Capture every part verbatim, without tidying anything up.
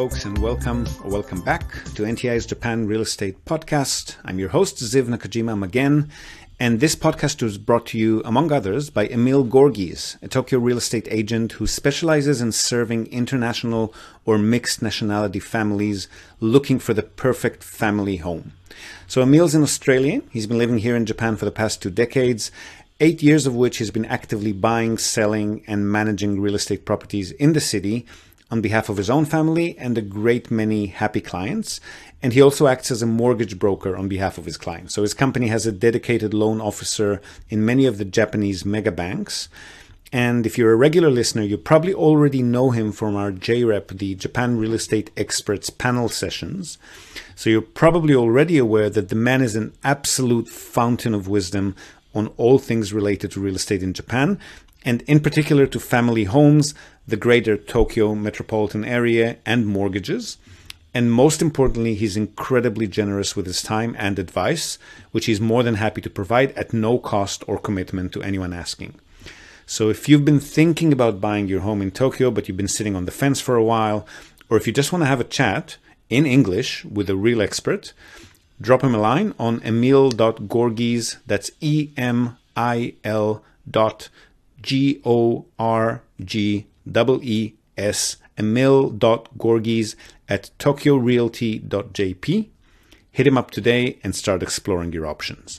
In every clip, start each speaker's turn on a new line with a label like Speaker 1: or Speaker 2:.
Speaker 1: folks, and welcome or welcome back to N T I's Japan Real Estate Podcast. I'm your host, Ziv Nakajima again, and this podcast was brought to you, among others, by Emil Gorgies, a Tokyo real estate agent who specializes in serving international or mixed nationality families looking for the perfect family home. So Emil's an Australian. He's been living here in Japan for the past two decades, eight years of which he's been actively buying, selling, and managing real estate properties in the city on behalf of his own family and a great many happy clients. And he also acts as a mortgage broker on behalf of his clients. So his company has a dedicated loan officer in many of the Japanese mega banks. And if you're a regular listener, you probably already know him from our J REP, the Japan Real Estate Experts panel sessions. So you're probably already aware that the man is an absolute fountain of wisdom on all things related to real estate in Japan, and in particular to family homes, the greater Tokyo metropolitan area, and mortgages. And most importantly, he's incredibly generous with his time and advice, which he's more than happy to provide at no cost or commitment to anyone asking. So if you've been thinking about buying your home in Tokyo, but you've been sitting on the fence for a while, or if you just want to have a chat in English with a real expert, drop him a line on emil dot gorgies, that's E M I L dot G O R G E E S, emil dot gorgies at tokyo realty dot j p. Hit him up today and start exploring your options.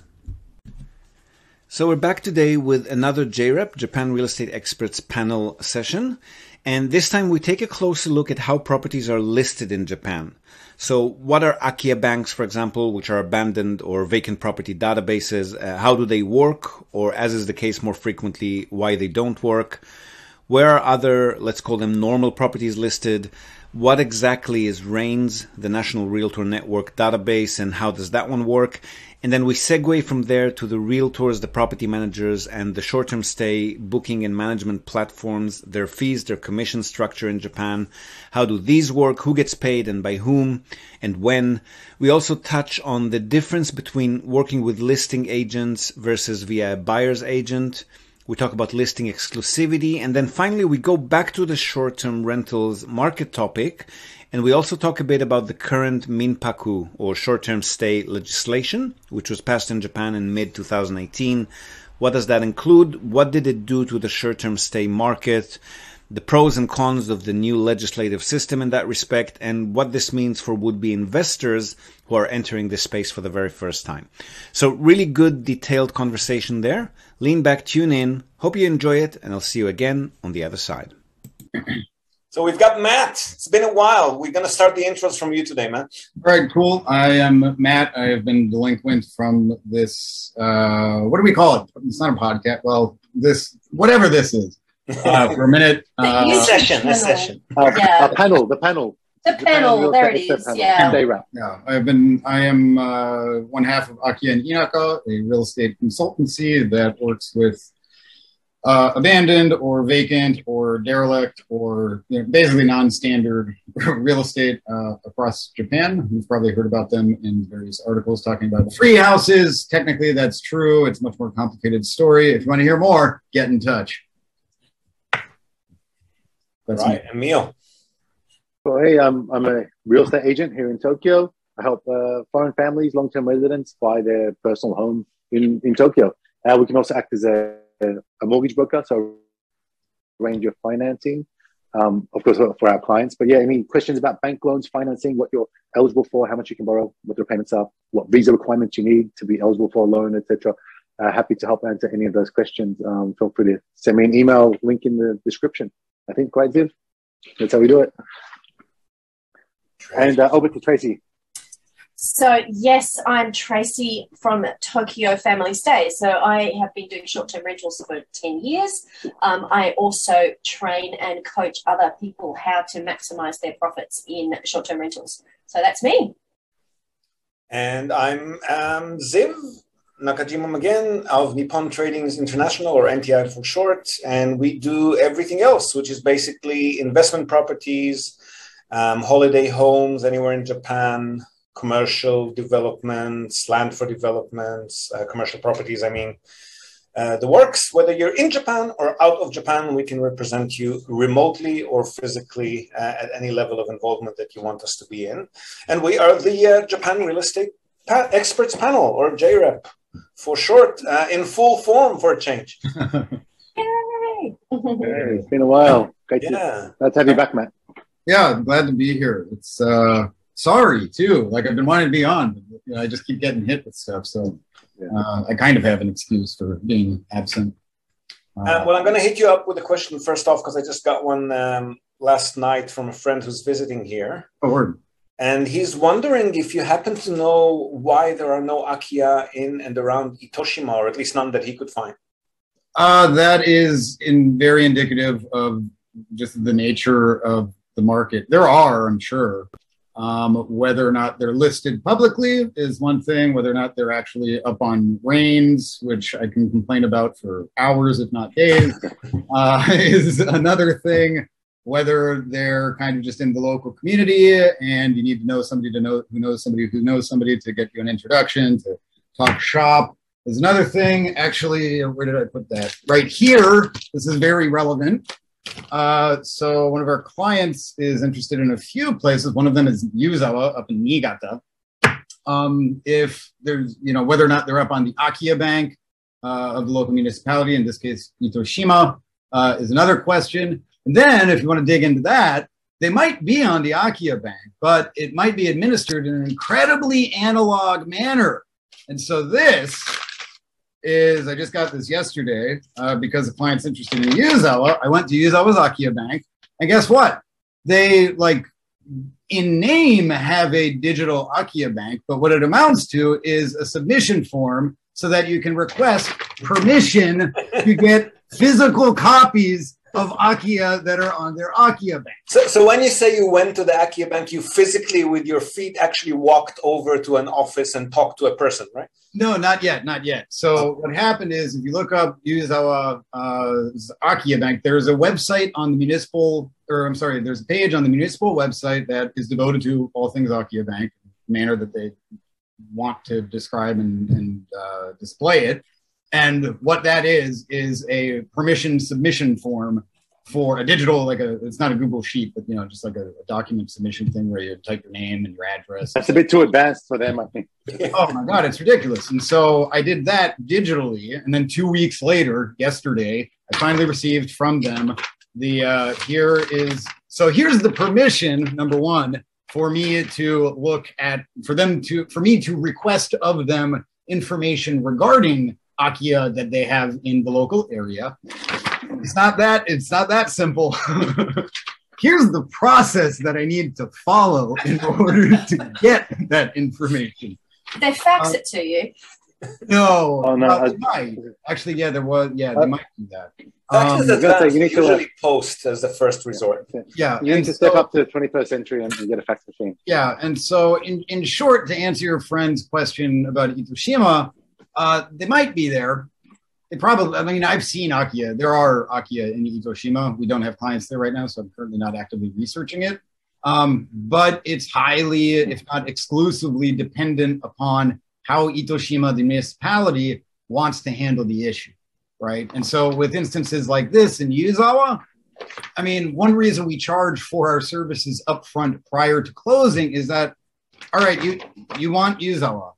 Speaker 1: So we're back today with another J REP, Japan Real Estate Experts panel session. And this time we take a closer look at how properties are listed in Japan. So what are Akiya banks, for example, which are abandoned or vacant property databases? Uh, how do they work? Or as is the case more frequently, why they don't work? Where are other, let's call them normal properties listed? What exactly is REINS, the National Realtor Network database, and how does that one work? And then we segue from there to the realtors, the property managers, and the short-term stay booking and management platforms, their fees, their commission structure in Japan. How do these work? Who gets paid and by whom and when? We also touch on the difference between working with listing agents versus via a buyer's agent. We talk about listing exclusivity. And then finally, we go back to the short-term rentals market topic. And we also talk a bit about the current Minpaku, or short-term stay legislation, which was passed in Japan in mid twenty eighteen. What does that include? What did it do to the short-term stay market? The pros and cons of the new legislative system in that respect, and what this means for would-be investors who are entering this space for the very first time. So really good, detailed conversation there. Lean back, tune in. Hope you enjoy it, and I'll see you again on the other side. So we've got Matt. It's been a while. We're going to start the intros from you today, Matt.
Speaker 2: All right, cool. I am Matt. I have been delinquent from this, uh, what do we call it? It's not a podcast. Well, this, whatever this is, uh, for a minute.
Speaker 3: Uh,
Speaker 1: a session, a session.
Speaker 3: Uh,
Speaker 4: yeah.
Speaker 3: A panel, the panel.
Speaker 4: The panel, there it is, yeah.
Speaker 2: Yeah, I've been, I am uh, one half of Akiya and Inaka, a real estate consultancy that works with uh, abandoned or vacant or derelict or you know, basically non-standard real estate uh, across Japan. You've probably heard about them in various articles talking about free houses. Technically, that's true. It's a much more complicated story. If you want to hear more, get in touch.
Speaker 1: That's right, me. Emil.
Speaker 3: So, hey, I'm, I'm a real estate agent here in Tokyo. I help uh, foreign families, long-term residents buy their personal home in, in Tokyo. Uh, we can also act as a, a mortgage broker, so range of financing, um, of course, for our clients. But yeah, any questions about bank loans, financing, what you're eligible for, how much you can borrow, what the payments are, what visa requirements you need to be eligible for a loan, et cetera. Uh, happy to help answer any of those questions. Um, feel free to send me an email, link in the description. I think, quite Ziv. That's how we do it. And uh, over to Tracy.
Speaker 4: So, yes, I'm Tracy from Tokyo Family Stay. So I have been doing short-term rentals for ten years. Um, I also train and coach other people how to maximize their profits in short-term rentals. So that's me.
Speaker 1: And I'm um, Ziv Nakajima again of Nippon Tradings International, or N T I for short. And we do everything else, which is basically investment properties, um, holiday homes anywhere in Japan, commercial developments, land for developments, uh, commercial properties, I mean, uh, the works. Whether you're in Japan or out of Japan, we can represent you remotely or physically uh, at any level of involvement that you want us to be in. And we are the uh, Japan Real Estate pa- Experts Panel, or J R E P for short, uh, in full form for a change.
Speaker 4: Yay!
Speaker 3: Hey, it's been a while. Great
Speaker 1: Yeah.
Speaker 3: to, glad to have you back, Matt.
Speaker 2: Yeah, I'm glad to be here. It's uh, sorry too. Like I've been wanting to be on, but you know, I just keep getting hit with stuff. So uh, I kind of have an excuse for being absent. Uh,
Speaker 1: Uh, well, I'm going to hit you up with a question first off, because I just got one um, last night from a friend who's visiting here.
Speaker 2: oh, word.
Speaker 1: And he's wondering if you happen to know why there are no Akiya in and around Itoshima, or at least none that he could find.
Speaker 2: Uh, that is in very indicative of just the nature of the market. There are, I'm sure. Um, whether or not they're listed publicly is one thing. Whether or not they're actually up on Rains, which I can complain about for hours, if not days, uh, is another thing. Whether they're kind of just in the local community and you need to know somebody to know who knows somebody who knows somebody to get you an introduction, to talk shop, is another thing. Actually, where did I put that? Right here. This is very relevant. Uh, so one of our clients is interested in a few places. One of them is Yuzawa up in Niigata. Um, if there's, you know, whether or not they're up on the Akiya Bank uh, of the local municipality, in this case, Itoshima, uh, is another question. And then if you want to dig into that, they might be on the Akiya Bank, but it might be administered in an incredibly analog manner. And so this is, I just got this yesterday uh, because the client's interested in Yuzawa. I went to Yuzawa's Akiya Bank, and guess what? They, like, in name have a digital Akiya Bank, but what it amounts to is a submission form so that you can request permission to get physical copies of Akiya that are on their Akiya Bank.
Speaker 1: So, so when you say you went to the Akiya Bank, you physically, with your feet, actually walked over to an office and talked to a person, right?
Speaker 2: No, not yet, not yet. So what happened is, if you look up Yuzawa uh, Akiya Bank, there's a website on the municipal, or I'm sorry, there's a page on the municipal website that is devoted to all things Akiya Bank, the manner that they want to describe and, and uh, display it. And what that is, is a permission submission form for a digital, like a, it's not a Google Sheet, but, you know, just like a, a document submission thing where you type your name and your address.
Speaker 3: That's a bit too advanced for them, I think.
Speaker 2: Oh my God, it's ridiculous. And so I did that digitally. And then two weeks later, yesterday, I finally received from them the, uh, here is, so here's the permission, number one, for me to look at, for them to, for me to request of them information regarding Akiya that they have in the local area. It's not that, it's not that simple. Here's the process that I need to follow in order to get that information.
Speaker 4: They fax
Speaker 2: Um,
Speaker 4: it to you.
Speaker 2: No,
Speaker 3: Oh, no,
Speaker 2: uh,
Speaker 3: I-
Speaker 2: they might. Actually, yeah, there was, yeah, they might do that.
Speaker 1: Fax
Speaker 2: Um,
Speaker 1: is
Speaker 3: I was gonna say,
Speaker 1: advanced.
Speaker 3: you
Speaker 1: We
Speaker 3: need to, uh,
Speaker 1: usually post as the first resort.
Speaker 2: yeah,
Speaker 3: You need
Speaker 2: and
Speaker 3: to step
Speaker 2: so-
Speaker 3: up to the twenty-first century and get a fax machine.
Speaker 2: Yeah, and so in, in short, to answer your friend's question about Itoshima, uh, they might be there. They probably, I mean, I've seen Akiya. There are Akiya in Itoshima. We don't have clients there right now, so I'm currently not actively researching it. Um, but it's highly, if not exclusively, dependent upon how Itoshima, the municipality, wants to handle the issue, right? And so with instances like this in Yuzawa, I mean, one reason we charge for our services upfront prior to closing is that, all right, you you want Yuzawa.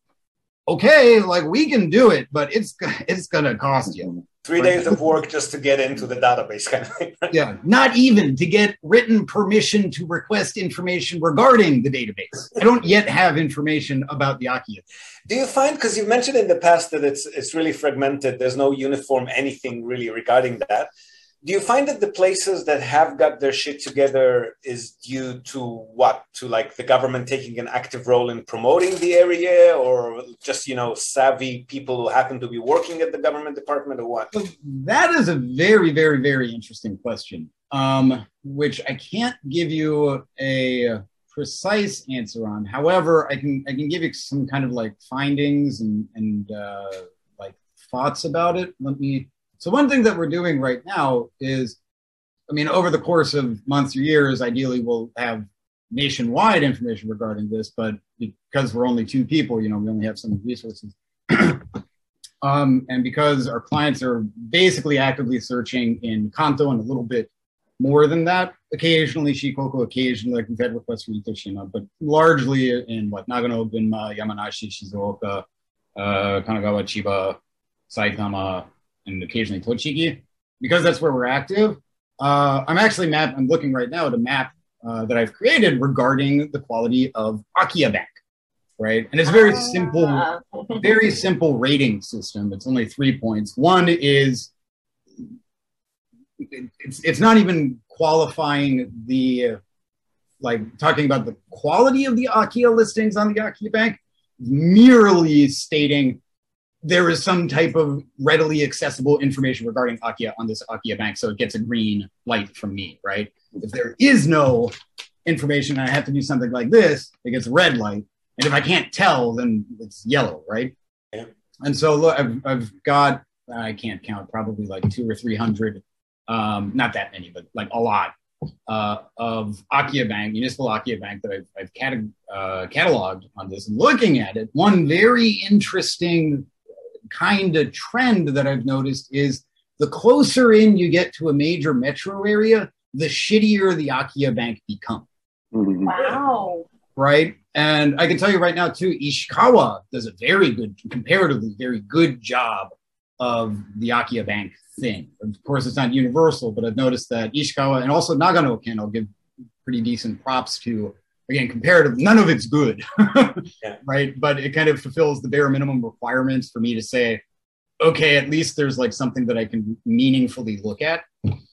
Speaker 2: Okay, like we can do it, but it's it's gonna cost you.
Speaker 1: Three days of work just to get into the database, kind of thing.
Speaker 2: Yeah, not even to get written permission to request information regarding the database. I don't yet have information about the Akiya.
Speaker 1: Do you find, because you've mentioned in the past that it's it's really fragmented, there's no uniform anything really regarding that. Do you find that the places that have got their shit together is due to what? To like the government taking an active role in promoting the area, or just, you know, savvy people who happen to be working at the government department, or what?
Speaker 2: So that is a very, very, very interesting question, um, which I can't give you a precise answer on. However, I can I can give you some kind of like findings and and uh, like thoughts about it. Let me. So one thing that we're doing right now is, I mean, over the course of months or years, ideally we'll have nationwide information regarding this, but because we're only two people, you know, we only have some resources. Um, and because our clients are basically actively searching in Kanto and a little bit more than that, occasionally Shikoku, occasionally like we've had requests for Itoshima, but largely in what Nagano, Gunma, Yamanashi, Shizuoka, uh, Kanagawa, Chiba, Saitama, and occasionally Tochigi. Because that's where we're active, uh, I'm actually map. I'm looking right now at a map uh, that I've created regarding the quality of Akiya Bank. Right. And it's a very simple, very simple rating system. It's only three points. One is it's it's not even qualifying the like talking about the quality of the Akiya listings on the Akiya Bank, merely stating there is some type of readily accessible information regarding Akiya on this Akiya Bank. So it gets a green light from me. Right. If there is no information and I have to do something like this, it gets a red light. And if I can't tell, then it's yellow, right? Yeah. And so look, I've, I've got, I can't count, probably like two or three hundred, um, not that many, but like a lot uh, of Akiya Bank, municipal Akiya Bank that I've, I've cata- uh, cataloged on this. Looking at it, one very interesting kind of trend that I've noticed is the closer in you get to a major metro area, the shittier the Akiya Bank become.
Speaker 4: Wow.
Speaker 2: Right? And I can tell you right now, too, Ishikawa does a very good, comparatively very good job of the Akiya Bank thing. Of course, it's not universal, but I've noticed that Ishikawa and also Nagano Ken, I'll give pretty decent props to. Again, comparatively, none of it's good, yeah. Right? But it kind of fulfills the bare minimum requirements for me to say, okay, at least there's like something that I can meaningfully look at.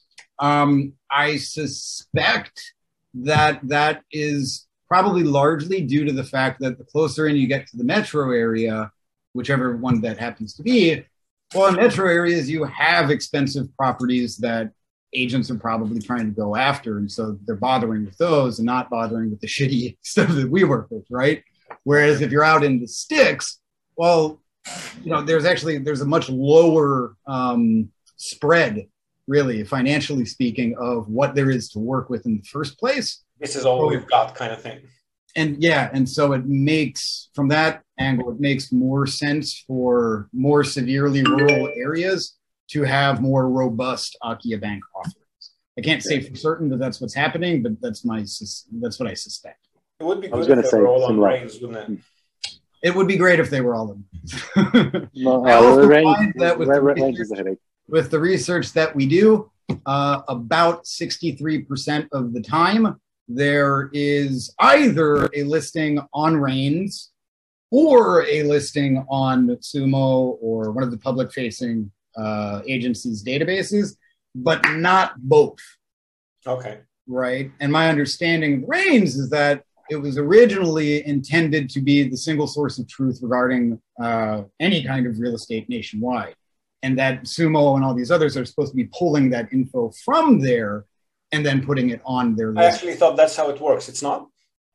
Speaker 2: Um, I suspect that that is probably largely due to the fact that the closer in you get to the metro area, whichever one that happens to be, well, in metro areas, you have expensive properties that agents are probably trying to go after. And so they're bothering with those and not bothering with the shitty stuff that we work with, right? Whereas if you're out in the sticks, well, you know, there's actually, there's a much lower um, spread, really, financially speaking, of what there is to work with in the first place.
Speaker 5: This is all we've got kind of thing.
Speaker 2: And yeah, and so it makes, from that angle, it makes more sense for more severely rural areas to have more robust Akiya Bank offerings. I can't say for certain that that's what's happening, but that's my that's what I suspect.
Speaker 5: It would be good
Speaker 3: I was going
Speaker 5: if
Speaker 3: to
Speaker 5: they
Speaker 3: say
Speaker 5: were all on
Speaker 3: similar.
Speaker 5: range, wouldn't it?
Speaker 2: It would be great if they were all in.
Speaker 3: No,
Speaker 2: I
Speaker 3: uh,
Speaker 2: also
Speaker 3: range,
Speaker 2: find that with the
Speaker 3: range
Speaker 2: research-
Speaker 3: is a headache.
Speaker 2: with the research that we do, uh, about sixty-three percent of the time, there is either a listing on Reigns or a listing on Sumo or one of the public-facing uh, agencies' databases, but not both.
Speaker 5: Okay.
Speaker 2: Right? And my understanding of Reigns is that it was originally intended to be the single source of truth regarding uh, any kind of real estate nationwide. And that Sumo and all these others are supposed to be pulling that info from there and then putting it on their list.
Speaker 5: I actually thought that's how it works. It's not?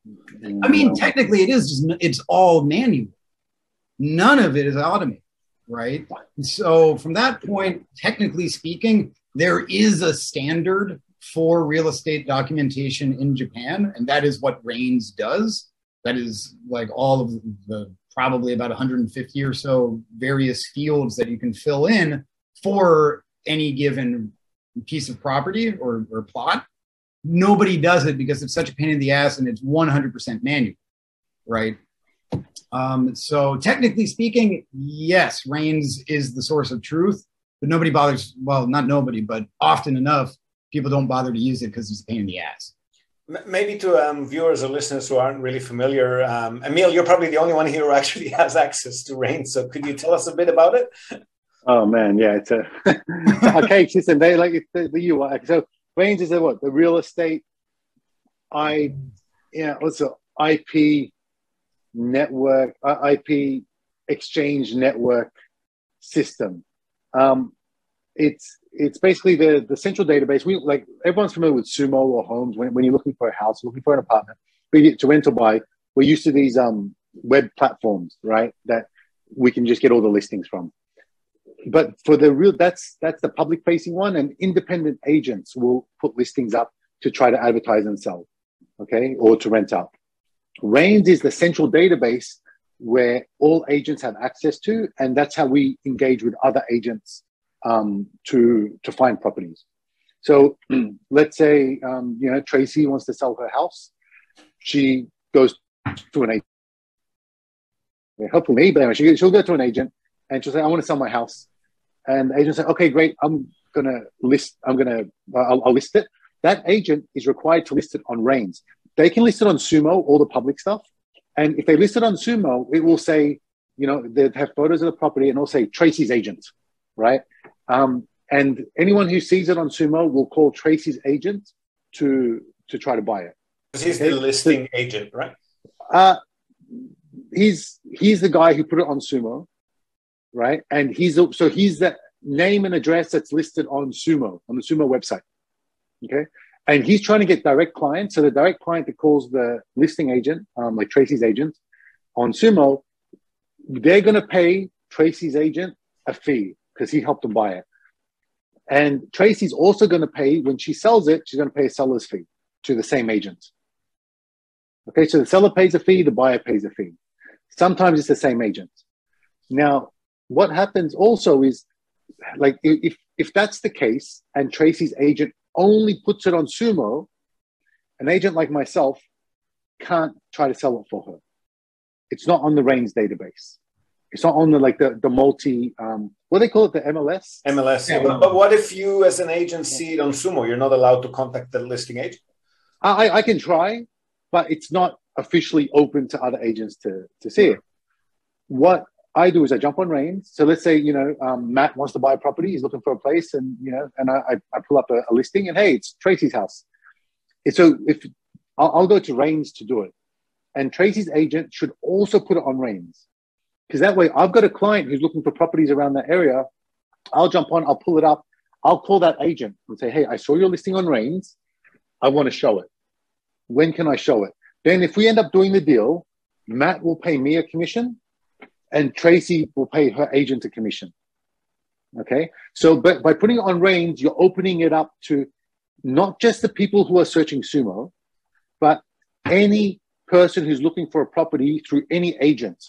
Speaker 2: I mean, technically it is. It's all manual. None of it is automated, right? So from that point, technically speaking, there is a standard for real estate documentation in Japan, and that is what Reigns does. That is like all of the probably about one hundred fifty or so various fields that you can fill in for any given piece of property or, or plot. Nobody does it because it's such a pain in the ass and it's one hundred percent manual, right? Um, so technically speaking, yes, Reigns is the source of truth, but nobody bothers, well, not nobody, but often enough, people don't bother to use it because it's a pain in the ass.
Speaker 5: Maybe to um, viewers or listeners who aren't really familiar, um, Emil, you're probably the only one here who actually has access to Reigns. So could you tell us a bit about it? Oh
Speaker 3: man, yeah, it's a, it's a archaic system. They like it's the, the U I. So Reigns is a what? The real estate, I, yeah, also I P network, I P exchange network system. Um, it's it's basically the the central database. We like everyone's familiar with Sumo or Homes. When when you're looking for a house, looking for an apartment, be it to rent or buy, we're used to these um web platforms, right? That we can just get all the listings from. But for the real, that's that's the public facing one, and independent agents will put listings up to try to advertise and sell, okay, or to rent out. Reigns is the central database where all agents have access to, and that's how we engage with other agents um, to to find properties. So let's say um, you know Tracy wants to sell her house. She goes to an agent. Hopefully me, but anyway, she, she'll go to an agent and she'll say, "I want to sell my house." And the agent say, "Okay, great. I'm gonna list. I'm gonna. I'll, I'll list it." That agent is required to list it on Rains. They can list it on Sumo, all the public stuff. And if they list it on Sumo, it will say, you know, they have photos of the property and it'll say Tracy's agent, right? Um, and anyone who sees it on Sumo will call Tracy's agent to to try to buy it.
Speaker 5: Because he's the listing agent, right?
Speaker 3: Uh, he's he's the guy who put it on Sumo, right? And he's so he's the name and address that's listed on Sumo, on the Sumo website. Okay. And he's trying to get direct clients. So the direct client that calls the listing agent, um, like Tracy's agent on Sumo, they're going to pay Tracy's agent a fee because he helped them buy it. And Tracy's also going to pay, when she sells it, she's going to pay a seller's fee to the same agent. Okay. So the seller pays a fee, the buyer pays a fee. Sometimes it's the same agent. Now, what happens also is, like, if, if that's the case and Tracy's agent only puts it on Sumo, an agent like myself can't try to sell it for her. It's not on the Rains database. It's not on the like the, the multi, um, what do they call it, the M L S?
Speaker 5: M L S, yeah. But, but what if you as an agent see it on Sumo? You're not allowed to contact the listing agent?
Speaker 3: I, I can try, but it's not officially open to other agents to, to see it. What I do is I jump on Rains. So let's say, you know, um, Matt wants to buy a property. He's looking for a place and, you know, and I, I pull up a, a listing and, hey, it's Tracy's house. And so if I'll, I'll go to Rains to do it. And Tracy's agent should also put it on Rains. Because that way I've got a client who's looking for properties around that area. I'll jump on, I'll pull it up. I'll call that agent and say, hey, I saw your listing on Rains. I want to show it. When can I show it? Then if we end up doing the deal, Matt will pay me a commission and Tracy will pay her agent a commission. Okay. So, but by putting it on Rains, you're opening it up to not just the people who are searching Sumo, but any person who's looking for a property through any agent.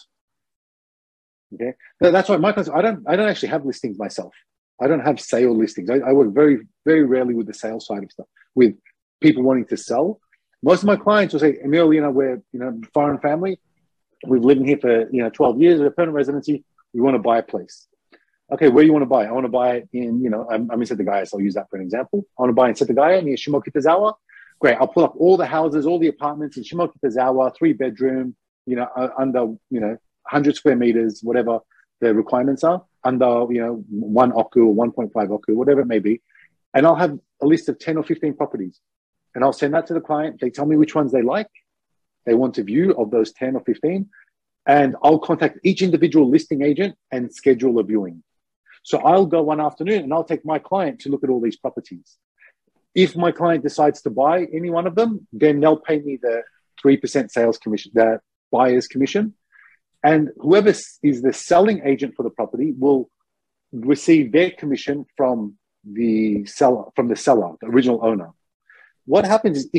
Speaker 3: Okay. So that's why my I don't, I don't actually have listings myself. I don't have sale listings. I, I work very, very rarely with the sales side of stuff, with people wanting to sell. Most of my clients will say, Emil, you know, we're, you know, foreign family. We've lived in here for, you know, twelve years, a permanent residency. We want to buy a place. Okay, where do you want to buy? I want to buy it in, you know, I'm, I'm in Setagaya, so I'll use that for an example. I want to buy in Setagaya near Shimokitazawa. Great, I'll pull up all the houses, all the apartments in Shimokitazawa, three bedroom, you know, uh, under, you know, one hundred square meters, whatever the requirements are, under, you know, one oku or one point five oku, whatever it may be. And I'll have a list of ten or fifteen properties. And I'll send that to the client. They tell me which ones they like. They want a view of those ten or fifteen. And I'll contact each individual listing agent and schedule a viewing. So I'll go one afternoon and I'll take my client to look at all these properties. If my client decides to buy any one of them, then they'll pay me the three percent sales commission, the buyer's commission. And whoever is the selling agent for the property will receive their commission from the seller, from the seller, the original owner. What happens is if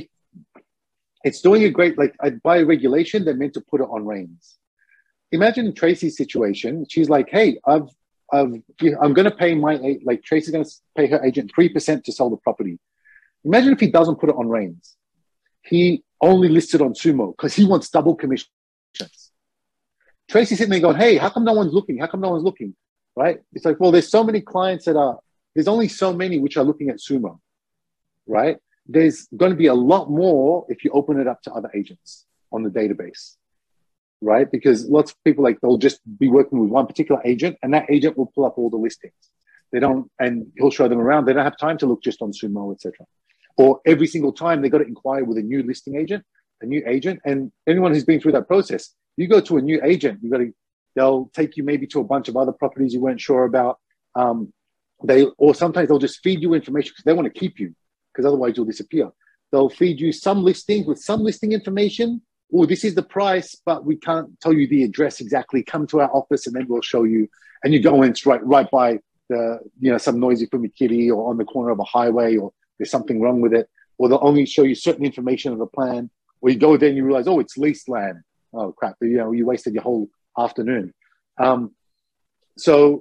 Speaker 3: it's doing a great, like by regulation, they're meant to put it on Rains. Imagine Tracy's situation. She's like, hey, I've, I've, I'm going to pay my, like Tracy's going to pay her agent three percent to sell the property. Imagine if he doesn't put it on Rains. He only listed on Sumo because he wants double commissions. Tracy's sitting there going, hey, how come no one's looking? How come no one's looking? Right? It's like, well, there's so many clients that are, there's only so many which are looking at Sumo, right? There's going to be a lot more if you open it up to other agents on the database, right? Because lots of people, like, they'll just be working with one particular agent and that agent will pull up all the listings. They don't, and he'll show them around. They don't have time to look just on Sumo, et cetera. Or every single time they got to inquire with a new listing agent, a new agent. And anyone who's been through that process, you go to a new agent, you got to, they'll take you maybe to a bunch of other properties you weren't sure about. Um, they, or sometimes they'll just feed you information because they want to keep you, because otherwise you'll disappear. They'll feed you some listings with some listing information. Oh, this is the price, but we can't tell you the address exactly. Come to our office and then we'll show you. And you go in, it's right, right by the, you know, some noisy fumikiri or on the corner of a highway, or there's something wrong with it. Or they'll only show you certain information of the plan. Or you go there and you realize, oh, it's leased land. Oh, crap. You know, you wasted your whole afternoon. Um, so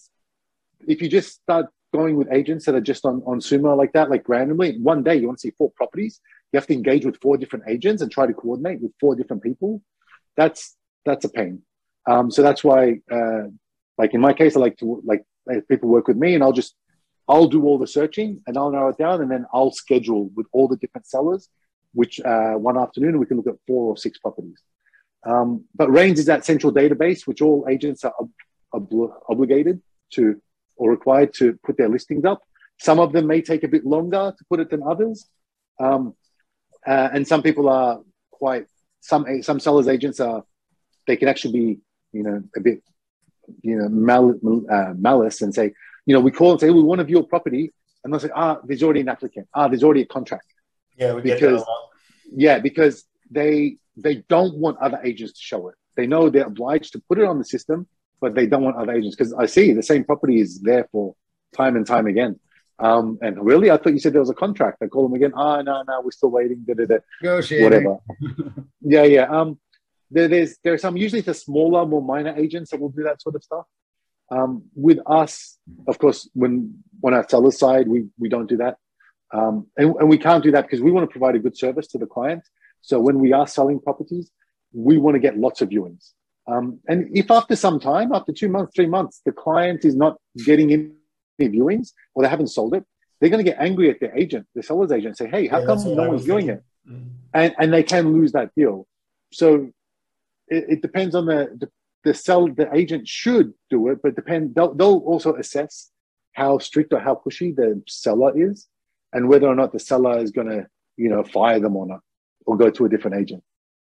Speaker 3: if you just start going with agents that are just on, on Sumo like that, like randomly, one day you want to see four properties, you have to engage with four different agents and try to coordinate with four different people. That's that's a pain. Um, so that's why, uh, like in my case, I like to like people work with me, and I'll just I'll do all the searching and I'll narrow it down, and then I'll schedule with all the different sellers, which uh, one afternoon we can look at four or six properties. Um, but Rains is that central database which all agents are ob- ob- obligated to or required to put their listings up. Some of them may take a bit longer to put it than others. Um, uh, and some people are quite, some some sellers agents are, they can actually be, you know, a bit, you know, mal, uh, malice and say, you know, we call and say, we want to view a property. And they'll say, ah, there's already an applicant. Ah, there's already a contract.
Speaker 5: Yeah, we
Speaker 3: because,
Speaker 5: get that a lot.
Speaker 3: Yeah, because they they don't want other agents to show it. They know they're obliged to put it on the system, but they don't want other agents, because I see the same property is there for time and time again. Um, and really, I thought you said there was a contract. I call them again. Ah, oh, no, no, we're still waiting. Da, da, da.
Speaker 2: Negotiating.
Speaker 3: Whatever. yeah, yeah. Um, there, there's there are some, usually the smaller, more minor agents that will do that sort of stuff. Um, with us, of course, when on our seller side, we we don't do that, um, and, and we can't do that because we want to provide a good service to the client. So when we are selling properties, we want to get lots of viewings. Um, and if after some time, after two months, three months, the client is not getting any viewings or they haven't sold it, they're going to get angry at their agent, the seller's agent, say, hey, how
Speaker 5: yeah,
Speaker 3: come no one's viewing it?
Speaker 5: Mm-hmm.
Speaker 3: And and they can lose that deal. So it, it depends on the, the, the sell, the agent should do it, but depend, they'll, they'll also assess how strict or how pushy the seller is and whether or not the seller is going to, you know, fire them or not, or go to a different agent.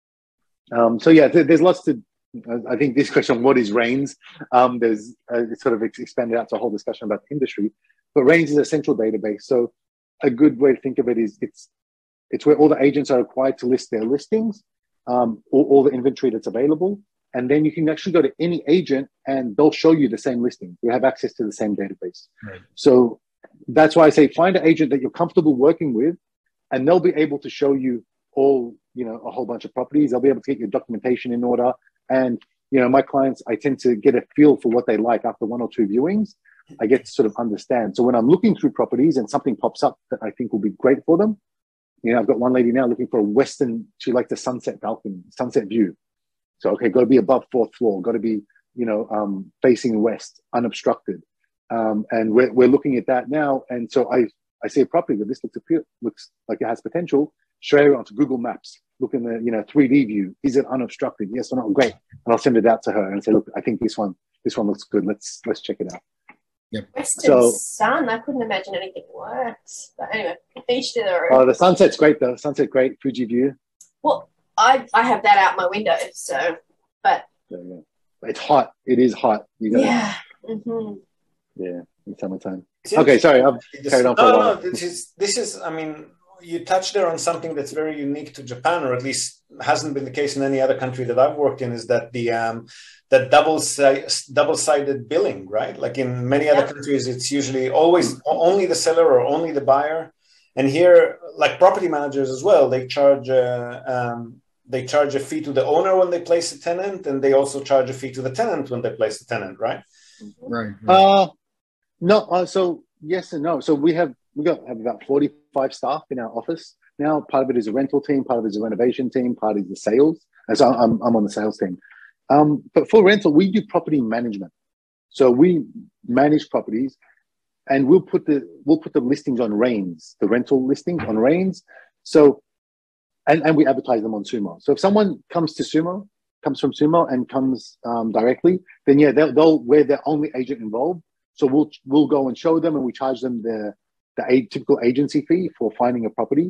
Speaker 3: Um, so yeah, th- there's lots to, I think this question, what is Rains? Um, there's uh, it's sort of expanded out to a whole discussion about the industry, but Rains is a central database. So a good way to think of it is it's it's where all the agents are required to list their listings, um, all, all the inventory that's available, and then you can actually go to any agent and they'll show you the same listing. You have access to the same database.
Speaker 5: Right.
Speaker 3: So that's why I say find an agent that you're comfortable working with, and they'll be able to show you all, you know, a whole bunch of properties. They'll be able to get your documentation in order. And, you know, my clients, I tend to get a feel for what they like after one or two viewings. I get to sort of understand. So when I'm looking through properties and something pops up that I think will be great for them, you know, I've got one lady now looking for a Western, she likes a sunset balcony, sunset view. So, okay, got to be above fourth floor, got to be, you know, um, facing west, unobstructed. Um, and we're, we're looking at that now. And so I, I see a property that this looks, appeal, looks like it has potential. Straight onto Google Maps, look in the, you know, three D view. Is it unobstructed? Yes or no? Great. And I'll send it out to her and say, look, I think this one, this one looks good. Let's let's check it out.
Speaker 2: Yep.
Speaker 4: Western
Speaker 3: So-
Speaker 4: Sun, I couldn't imagine anything worse. But anyway, each to their
Speaker 3: Oh,
Speaker 4: own.
Speaker 3: the sunset's great though. Sunset great. Fuji view.
Speaker 4: Well, I I have that out my window, so but
Speaker 3: Yeah, yeah. It's hot. It is hot. You gotta,
Speaker 4: yeah. Mm-hmm.
Speaker 3: yeah, in summertime.
Speaker 5: It's
Speaker 3: Okay, sorry, I've
Speaker 5: interesting.
Speaker 3: carried on for
Speaker 5: no,
Speaker 3: a while.
Speaker 5: no, this is this is. I mean, you touched there on something that's very unique to Japan, or at least hasn't been the case in any other country that I've worked in. Is that the um, that double si- double-sided billing, right? Like in many other
Speaker 4: Yeah.
Speaker 5: countries, it's usually always only the seller or only the buyer. And here, like property managers as well, they charge uh, um, they charge a fee to the owner when they place a tenant, and they also charge a fee to the tenant when they place the tenant, right?
Speaker 2: Right. right.
Speaker 3: Uh, no, uh, so yes and no. So we have we got have about forty-five staff in our office now. Part of it is a rental team, part of it is a renovation team, part is the sales. And so I'm I'm on the sales team. Um, but for rental, we do property management. So we manage properties, and we'll put the we'll put the listings on Rains, the rental listings on Rains. So and and we advertise them on Sumo. So if someone comes to Sumo, comes from Sumo and comes um, directly, then yeah, they'll, they'll we're the only agent involved. So we'll we'll go and show them, and we charge them the the a, typical agency fee for finding a property.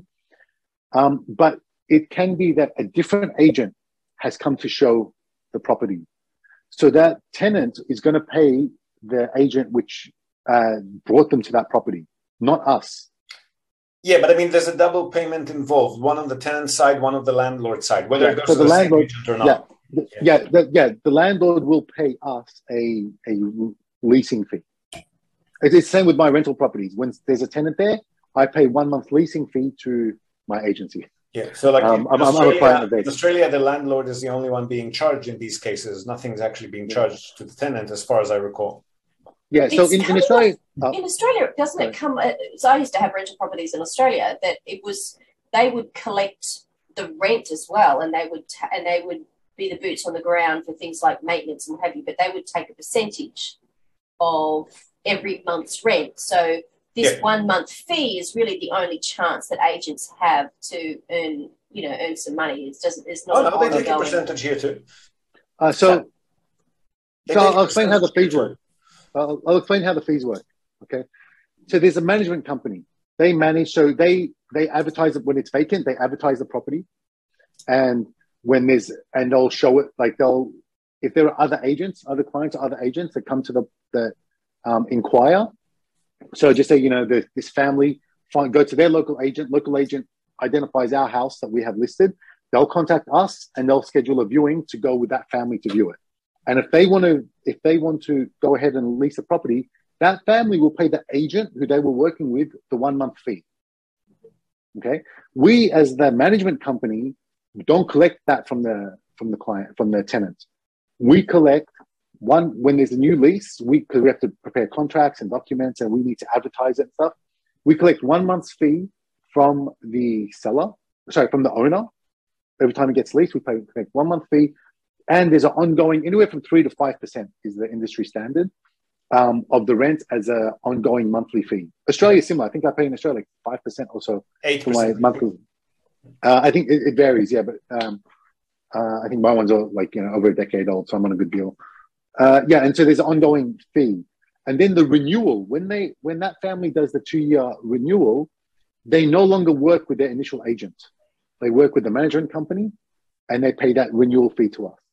Speaker 3: Um, but it can be that a different agent has come to show the property, so that tenant is going to pay the agent which uh, brought them to that property, not us.
Speaker 5: Yeah, but I mean, there's a double payment involved, one on the tenant side, one on the landlord side, whether
Speaker 3: Yeah,
Speaker 5: it goes
Speaker 3: so
Speaker 5: to
Speaker 3: the
Speaker 5: the
Speaker 3: landlord-
Speaker 5: same agent or not.
Speaker 3: Yeah, the, yeah, the, yeah. The landlord will pay us a a leasing fee. It's the same with my rental properties. When there's a tenant there, I pay one month leasing fee to my agency.
Speaker 5: Yeah, so like
Speaker 3: Um,
Speaker 5: in,
Speaker 3: I'm, I'm a
Speaker 5: Australia,
Speaker 3: client of
Speaker 5: in
Speaker 3: theirs.
Speaker 5: Australia, the landlord is the only one being charged in these cases. Nothing's actually being charged to the tenant, as far as I recall.
Speaker 3: Yeah, so
Speaker 4: It's
Speaker 3: in, in
Speaker 4: coming
Speaker 3: Australia,
Speaker 4: off-
Speaker 3: uh,
Speaker 4: in Australia, doesn't
Speaker 3: sorry.
Speaker 4: it come? uh, So I used to have rental properties in Australia that it was they would collect the rent as well, and they would ta- and they would be the boots on the ground for things like maintenance and what have you. But they would take a percentage of every month's rent. So this
Speaker 5: Yeah.
Speaker 4: one month fee is really the only chance that agents have to earn, you know, earn some money. It doesn't. It's not
Speaker 5: Oh
Speaker 4: an
Speaker 5: no, they take a
Speaker 4: ongoing.
Speaker 5: percentage here too.
Speaker 3: uh, so
Speaker 5: They
Speaker 3: so
Speaker 5: take a
Speaker 3: I'll explain how the
Speaker 5: percentage
Speaker 3: fees
Speaker 5: here
Speaker 3: work. I'll, I'll explain how the fees work. Okay, so there's a management company. They manage, so they they advertise it when it's vacant. They advertise the property, and when there's and they'll show it like they'll if there are other agents, other clients, or other agents that come to the the um, inquire. So just say you know the, this family find, go to their local agent. Local agent identifies our house that we have listed. They'll contact us and they'll schedule a viewing to go with that family to view it. And if they want to, if they want to go ahead and lease the property, that family will pay the agent who they were working with the one month fee. Okay, we as the management company don't collect that from the from the client from the tenant. We collect one when there's a new lease. We because we have to prepare contracts and documents, and we need to advertise it and stuff. We collect one month's fee from the seller, sorry, from the owner. Every time it gets leased, we pay collect one month fee. And there's an ongoing, anywhere from three to five percent is the industry standard um, of the rent as an ongoing monthly fee. Australia is similar. I think I pay in Australia like five percent or so
Speaker 5: Eight
Speaker 3: for my
Speaker 5: percent.
Speaker 3: monthly. Uh, I think it, it varies, yeah, but um, uh, I think my one's all, like you know over a decade old, so I'm on a good deal. Uh, yeah, and so there's an ongoing fee, and then the renewal when they when that family does the two year renewal, they no longer work with their initial agent. They work with the management company, and they pay that renewal fee to us.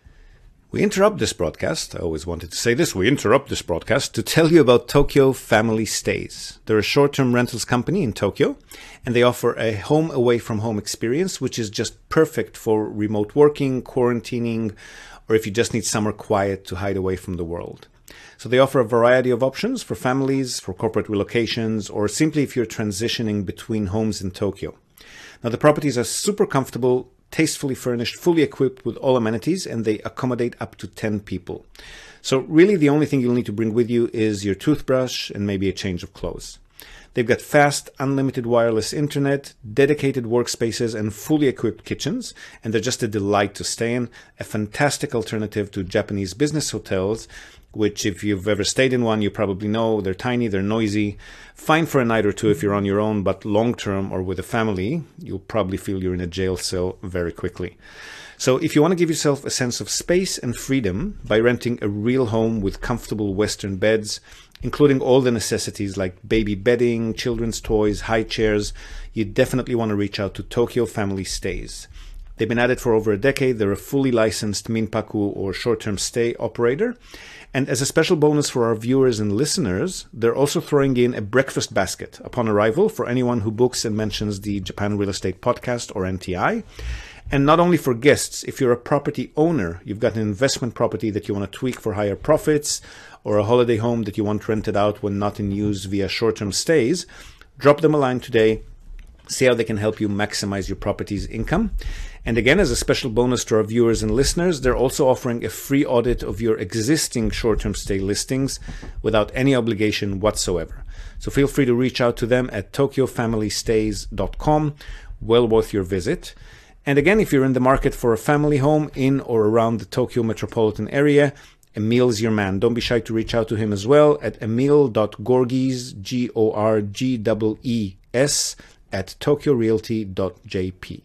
Speaker 1: We interrupt this broadcast, I always wanted to say this, we interrupt this broadcast to tell you about Tokyo Family Stays. They're a short-term rentals company in Tokyo, and they offer a home away from home experience, which is just perfect for remote working, quarantining, or if you just need somewhere quiet to hide away from the world. So they offer a variety of options for families, for corporate relocations, or simply if you're transitioning between homes in Tokyo. Now the properties are super comfortable, tastefully furnished, fully equipped with all amenities, and they accommodate up to ten people. So really the only thing you'll need to bring with you is your toothbrush and maybe a change of clothes. They've got fast, unlimited wireless internet, dedicated workspaces, and fully equipped kitchens, and they're just a delight to stay in, a fantastic alternative to Japanese business hotels, which if you've ever stayed in one, you probably know they're tiny, they're noisy, fine for a night or two if you're on your own, but long-term or with a family, you'll probably feel you're in a jail cell very quickly. So if you want to give yourself a sense of space and freedom by renting a real home with comfortable Western beds, including all the necessities like baby bedding, children's toys, high chairs, you definitely want to reach out to Tokyo Family Stays. They've been at it for over a decade. They're a fully licensed Minpaku or short-term stay operator. And as a special bonus for our viewers and listeners, they're also throwing in a breakfast basket upon arrival for anyone who books and mentions the Japan Real Estate Podcast or N T I. And not only for guests, if you're a property owner, you've got an investment property that you want to tweak for higher profits, or a holiday home that you want rented out when not in use via short-term stays, drop them a line today. See how they can help you maximize your property's income. And again, as a special bonus to our viewers and listeners, they're also offering a free audit of your existing short-term stay listings without any obligation whatsoever. So feel free to reach out to them at tokyo family stays dot com. Well worth your visit. And again, if you're in the market for a family home in or around the Tokyo metropolitan area, Emil's your man. Don't be shy to reach out to him as well at emil dot gorgees, G O R G E E S, at tokyo realty dot j p.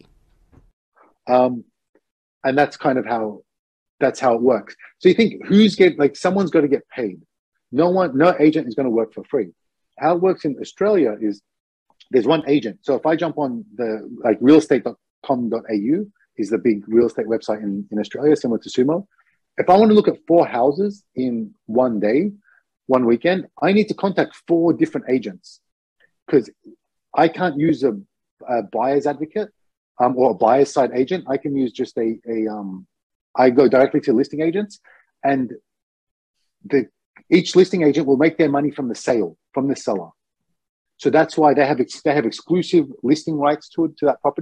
Speaker 3: Um, and that's kind of how that's how it works. So you think who's getting like someone's got to get paid. No one, no agent is going to work for free. How it works in Australia is there's one agent. So if I jump on the like real estate dot com dot a u is the big real estate website in, in Australia, similar to Sumo. If I want to look at four houses in one day, one weekend, I need to contact four different agents because I can't use a, a buyer's advocate um, or a buyer's side agent. I can use just a, a um, I go directly to listing agents, and the each listing agent will make their money from the sale, from the seller. So that's why they have ex- they have exclusive listing rights to to that property,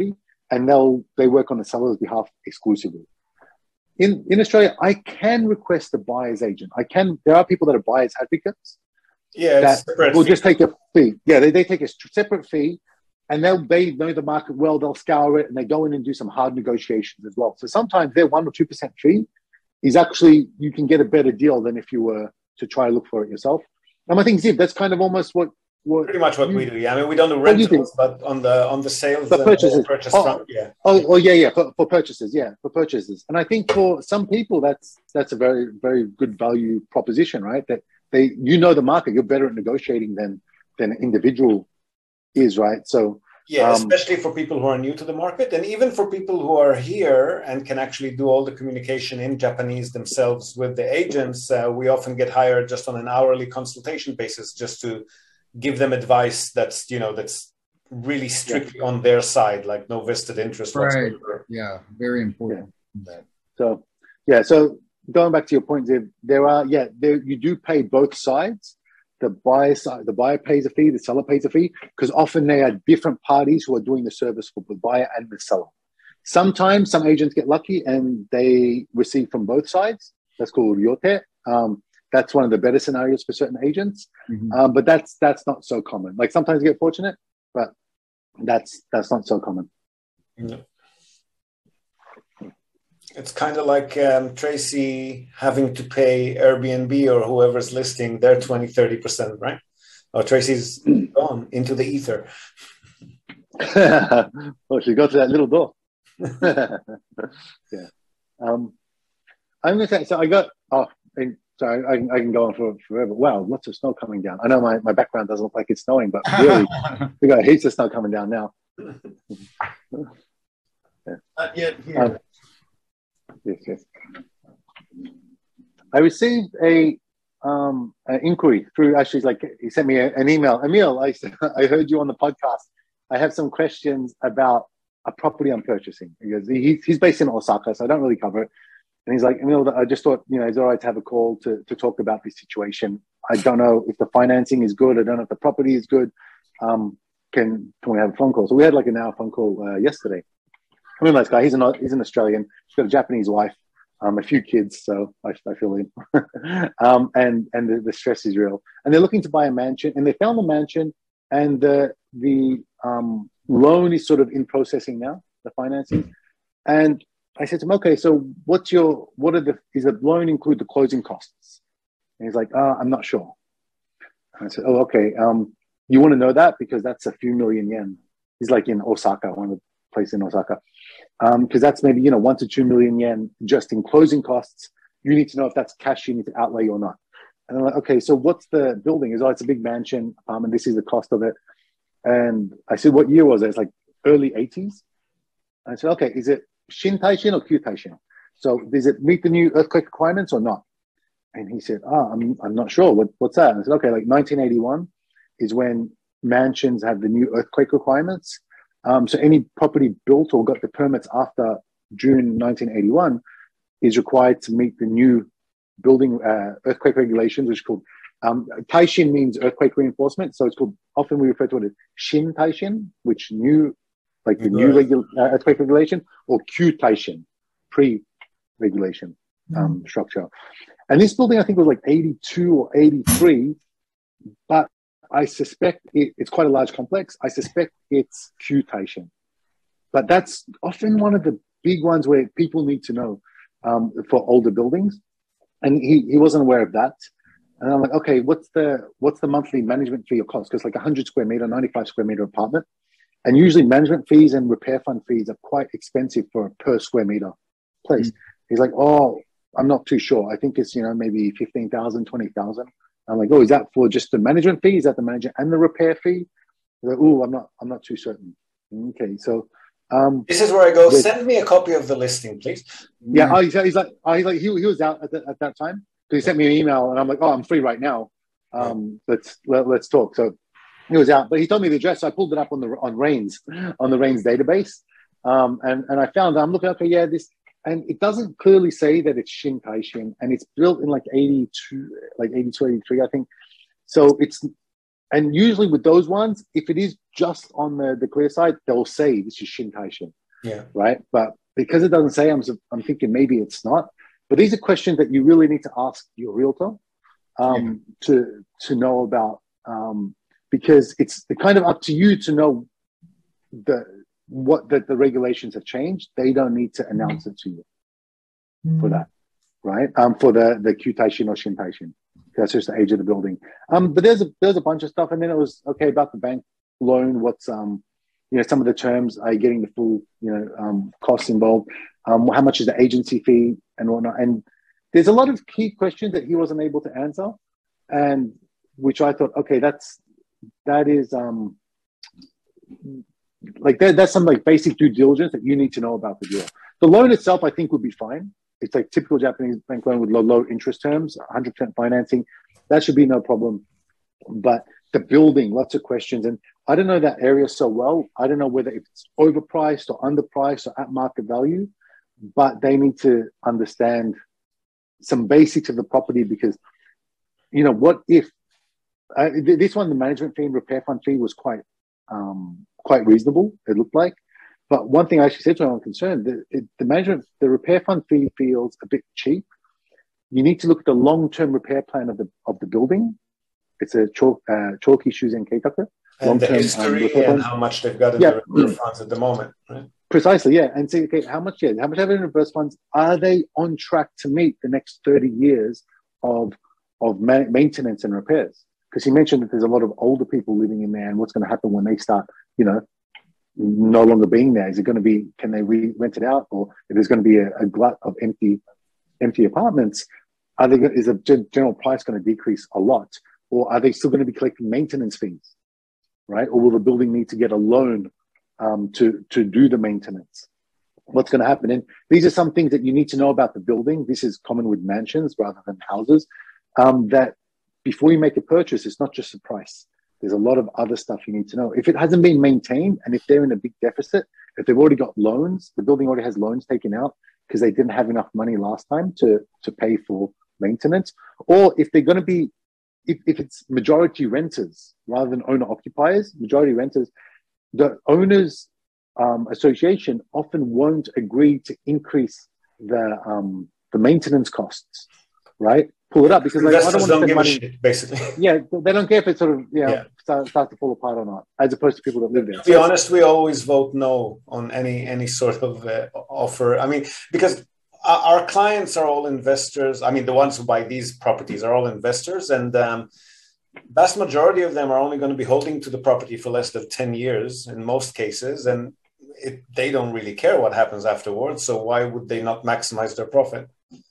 Speaker 3: and they'll they work on the seller's behalf exclusively. In in Australia, I can request a buyer's agent. I can. There are people that are buyer's advocates.
Speaker 5: Yeah,
Speaker 3: That
Speaker 5: separate
Speaker 3: will
Speaker 5: fee.
Speaker 3: just take a fee. Yeah, they, they take a separate fee, and they'll they know the market well. They'll scour it, and they go in and do some hard negotiations as well. So sometimes their one or two percent fee is actually you can get a better deal than if you were to try to look for it yourself. And I think Ziv, that's kind of almost what what
Speaker 5: Pretty much what
Speaker 3: you,
Speaker 5: we do. Yeah, I mean, we don't do
Speaker 3: What do you
Speaker 5: rentals, but on the on the sales
Speaker 3: For
Speaker 5: and
Speaker 3: purchases.
Speaker 5: the purchase
Speaker 3: Oh.
Speaker 5: front, yeah.
Speaker 3: Oh, oh yeah, yeah, for, for purchases, yeah, for purchases. And I think for some people, that's that's a very, very good value proposition, right? That they, you know, the market, you're better at negotiating than than an individual is, right? So
Speaker 5: Yeah,
Speaker 3: um,
Speaker 5: especially for people who are new to the market, and even for people who are here and can actually do all the communication in Japanese themselves with the agents. Uh, we often get hired just on an hourly consultation basis, just to give them advice that's you know that's really strictly on their side, like no vested interest
Speaker 2: Right.
Speaker 5: whatsoever.
Speaker 2: Yeah, very important. That.
Speaker 3: so yeah, so going back to your point, Ziv, there are yeah, there you do pay both sides. The buyer side, the buyer pays a fee, the seller pays a fee, because often they are different parties who are doing the service for the buyer and the seller. Sometimes some agents get lucky and they receive from both sides. That's called ryote. Um, that's one of the better scenarios for certain agents,
Speaker 2: Mhm.
Speaker 3: um, but that's that's not so common. Like sometimes you get fortunate, but that's that's not so common.
Speaker 5: Yeah. It's kind of like um, Tracy having to pay Airbnb or whoever's listing their twenty, thirty percent, right? Oh, Tracy's gone into the ether.
Speaker 3: Well, she got to that little door. Yeah. Um, I'm going to say, so I got, oh, and, sorry, I, I can go on for forever. Wow, lots of snow coming down. I know my, my background doesn't look like it's snowing, but really, we got heaps of snow coming down now.
Speaker 2: Not yet here.
Speaker 3: Um, yes, yes. I received a um an inquiry through actually like he sent me a, an email. Emil, I I heard you on the podcast. I have some questions about a property I'm purchasing because he, he's based in Osaka, so I don't really cover it. And he's like, Emil, I just thought you know it's all right to have a call to to talk about this situation. I don't know if the financing is good. I don't know if the property is good. Um, can can we have a phone call? So we had like an hour phone call uh, yesterday. I mean, nice guy. He's an he's an Australian. He's got a Japanese wife, um, a few kids. So I, I feel him. um, and and the, the stress is real. And they're looking to buy a mansion, and they found the mansion, and the the um, loan is sort of in processing now, the financing. And I said to him, okay, so what's your what are the is the loan include the closing costs? And he's like, uh, I'm not sure. And I said, oh, okay. Um, you want to know that because that's a few million yen. He's like in Osaka, one of the places in Osaka. Um, because that's maybe, you know, one to two million yen just in closing costs. You need to know if that's cash you need to outlay or not. And I'm like, okay, so what's the building? Is oh, it's a big mansion, um, and this is the cost of it. And I said, what year was it? It's like early eighties. I said, okay, is it Shin Taishin or Kyu Taishin? So does it meet the new earthquake requirements or not? And he said, oh, I'm I'm not sure. What, what's that? And I said, okay, like nineteen eighty-one is when mansions have the new earthquake requirements. Um, so any property built or got the permits after June nineteen eighty-one is required to meet the new building uh, earthquake regulations, which is called um, Taishin means earthquake reinforcement. So it's called, often we refer to it as Shin Taishin, which new, like the new regu- uh, earthquake regulation, or Kyu Taishin, pre-regulation um, mm-hmm. structure. And this building, I think, was like eighty-two or eighty-three, but I suspect it, it's quite a large complex. I suspect it's Kyu Taishin. But that's often one of the big ones where people need to know um, for older buildings. And he, he wasn't aware of that. And I'm like, okay, what's the what's the monthly management fee or cost? Because like a one hundred square meter, ninety-five square meter apartment. And usually management fees and repair fund fees are quite expensive for a per square meter place. Mm-hmm. He's like, oh, I'm not too sure. I think it's, you know, maybe fifteen thousand, twenty thousand. I'm like, oh, is that for just the management fee? Is that the manager and the repair fee? Like, oh, I'm not, I'm not too certain. Okay, so um,
Speaker 5: this is where I go. With, send me a copy of the listing, please.
Speaker 3: Yeah, mm-hmm. oh, he's, he's like, oh, he's like, he, he was out at, the, at that time. So he sent me an email, and I'm like, oh, I'm free right now. Um, right. Let's let, let's talk. So he was out, but he told me the address. So I pulled it up on the on Rains on the Rains database, um, and and I found I'm looking. Okay, yeah, this. And it doesn't clearly say that it's Shin Taishin, and it's built in like eighty-two, like eighty-two, eighty-three, I think. So it's, and usually with those ones, if it is just on the, the clear side, they'll say this is Shin Taishin.
Speaker 5: Yeah.
Speaker 3: Right. But because it doesn't say, I'm, I'm thinking maybe it's not. But these are questions that you really need to ask your realtor um, yeah. to to know about, um, because it's kind of up to you to know the what that the regulations have changed. They don't need to announce it to you mm. for that, right? Um, for the the Kyutai-shin or Shintai-shin. That's just the age of the building. Um, but there's a there's a bunch of stuff, and then it was okay about the bank loan. What's um, you know, some of the terms. Are you getting the full, you know, um, costs involved? Um, how much is the agency fee and whatnot? And there's a lot of key questions that he wasn't able to answer, and which I thought, okay, that's that is um, like that, that's some like basic due diligence that you need to know about the deal. The loan itself, I think, would be fine. It's like typical Japanese bank loan with low, low interest terms, one hundred percent financing. That should be no problem. But the building, lots of questions. And I don't know that area so well. I don't know whether it's overpriced or underpriced or at market value, but they need to understand some basics of the property because, you know, what if, uh, this one, the management fee and repair fund fee was quite, um, quite reasonable, it looked like. But one thing I actually said to him, I'm concerned, the, it, the management, the repair fund fee feels a bit cheap. You need to look at the long-term repair plan of the of the building. It's a chalk, uh, Chalky Shuzen Keitaku.
Speaker 5: And the history um, and how much they've got in yeah. the reserve funds at the moment, right?
Speaker 3: Precisely, yeah. And say, okay, how much, yeah, how much have they in reverse funds? Are they on track to meet the next thirty years of, of ma- maintenance and repairs? Because he mentioned that there's a lot of older people living in there, and what's going to happen when they start, you know, no longer being there? Is it going to be, can they re- rent it out? Or if there's going to be a, a glut of empty empty apartments, are they, is the general price going to decrease a lot? Or are they still going to be collecting maintenance fees, right? Or will the building need to get a loan um, to, to do the maintenance? What's going to happen? And these are some things that you need to know about the building. This is common with mansions rather than houses, um, that before you make a purchase, it's not just the price. There's a lot of other stuff you need to know. If it hasn't been maintained and if they're in a big deficit, if they've already got loans, the building already has loans taken out because they didn't have enough money last time to, to pay for maintenance, or if they're going to be, if, if it's majority renters rather than owner occupiers, majority renters, the owners um, association often won't agree to increase the um, the maintenance costs, right? Pull it up because like, I don't want to spend money. Shit, basically, yeah, they don't care if it sort of you know, yeah. start, starts to fall apart or not, as opposed to people that live there.
Speaker 5: To be so honest, we always vote no on any any sort of uh, offer. I mean, because our clients are all investors. I mean, the ones who buy these properties are all investors, and um, vast majority of them are only going to be holding to the property for less than ten years in most cases, and it, they don't really care what happens afterwards. So why would they not maximize their profit?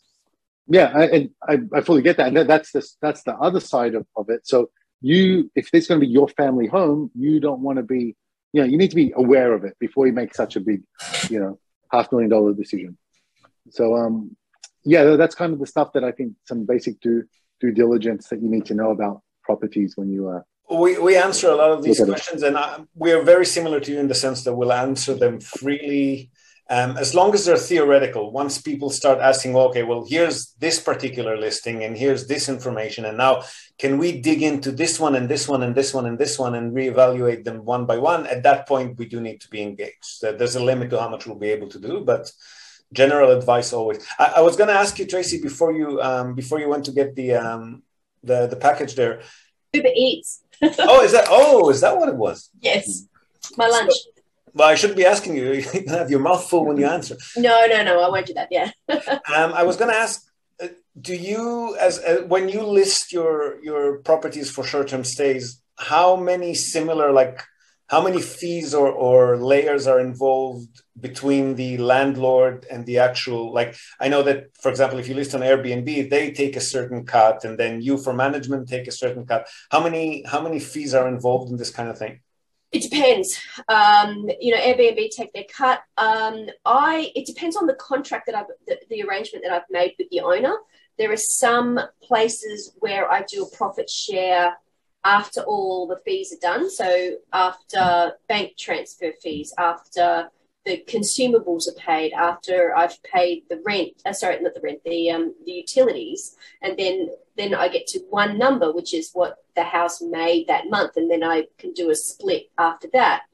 Speaker 3: Yeah, I, I, I fully get that. And that's the, that's the other side of, of it. So you, if this is going to be your family home, you don't want to be, you know, you need to be aware of it before you make such a big, you know, half million dollar decision. So, um, yeah, that's kind of the stuff that I think some basic due, due diligence that you need to know about properties when you uh,
Speaker 5: we we answer a lot of these questions, and I, we are very similar to you in the sense that we'll answer them freely, um, as long as they're theoretical. Once people start asking, well, okay, well, here's this particular listing, and here's this information, and now can we dig into this one and this one and this one and this one and reevaluate them one by one? At that point, we do need to be engaged. There's a limit to how much we'll be able to do, but general advice always. I, I was going to ask you, Tracy, before you um, before you went to get the um, the the package there.
Speaker 4: Uber Eats.
Speaker 5: oh, is that? Oh, is that what it was?
Speaker 4: Yes, my lunch. So,
Speaker 5: well, I shouldn't be asking you. You can have your mouth full when you answer.
Speaker 4: No, no, no. I won't do that. Yeah.
Speaker 5: um, I was going to ask: uh, do you, as uh, when you list your your properties for short-term stays, how many similar like? How many fees or, or layers are involved between the landlord and the actual, like, I know that, for example, if you list on Airbnb, they take a certain cut, and then you for management take a certain cut. How many how many fees are involved in this kind of thing?
Speaker 4: It depends. Um, you know, Airbnb take their cut. Um, I it depends on the contract that I've, the, the arrangement that I've made with the owner. There are some places where I do a profit share after all the fees are done. So after bank transfer fees, after the consumables are paid, after I've paid the rent, uh, sorry, not the rent, the um, the utilities, and then then I get to one number, which is what the house made that month, and then I can do a split after that.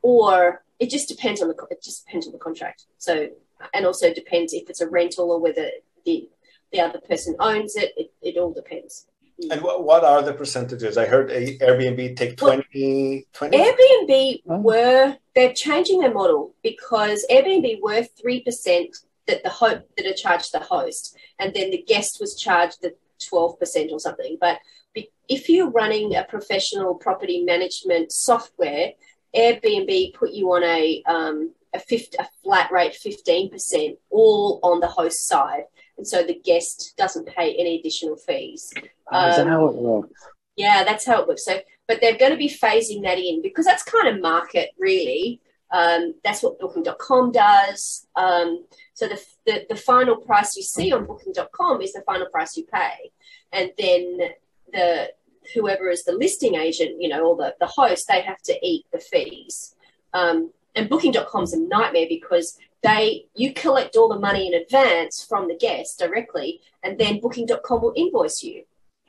Speaker 4: or it just depends on the it just depends on the contract. So, and also depends if it's a rental or whether the the other person owns it. It, it all depends.
Speaker 5: And what, what are the percentages? I heard a Airbnb take twenty, twenty?
Speaker 4: Airbnb were, they're changing their model because Airbnb were three percent that the ho- that are charged the host, and then the guest was charged the twelve percent or something. But be- if you're running a professional property management software, Airbnb put you on a um, a, fifth, a flat rate fifteen percent all on the host side. And so the guest doesn't pay any additional fees.
Speaker 3: Oh, is that
Speaker 4: Um,
Speaker 3: how it works?
Speaker 4: yeah, that's how it works. So, but they're going to be phasing that in because that's kind of market, really. Um, that's what booking dot com does. Um, so the, the the final price you see on booking dot com is the final price you pay, and then the whoever is the listing agent, you know, or the, the host, they have to eat the fees. Um, and booking dot com is a nightmare because they you collect all the money in advance from the guest directly, and then booking dot com will invoice you.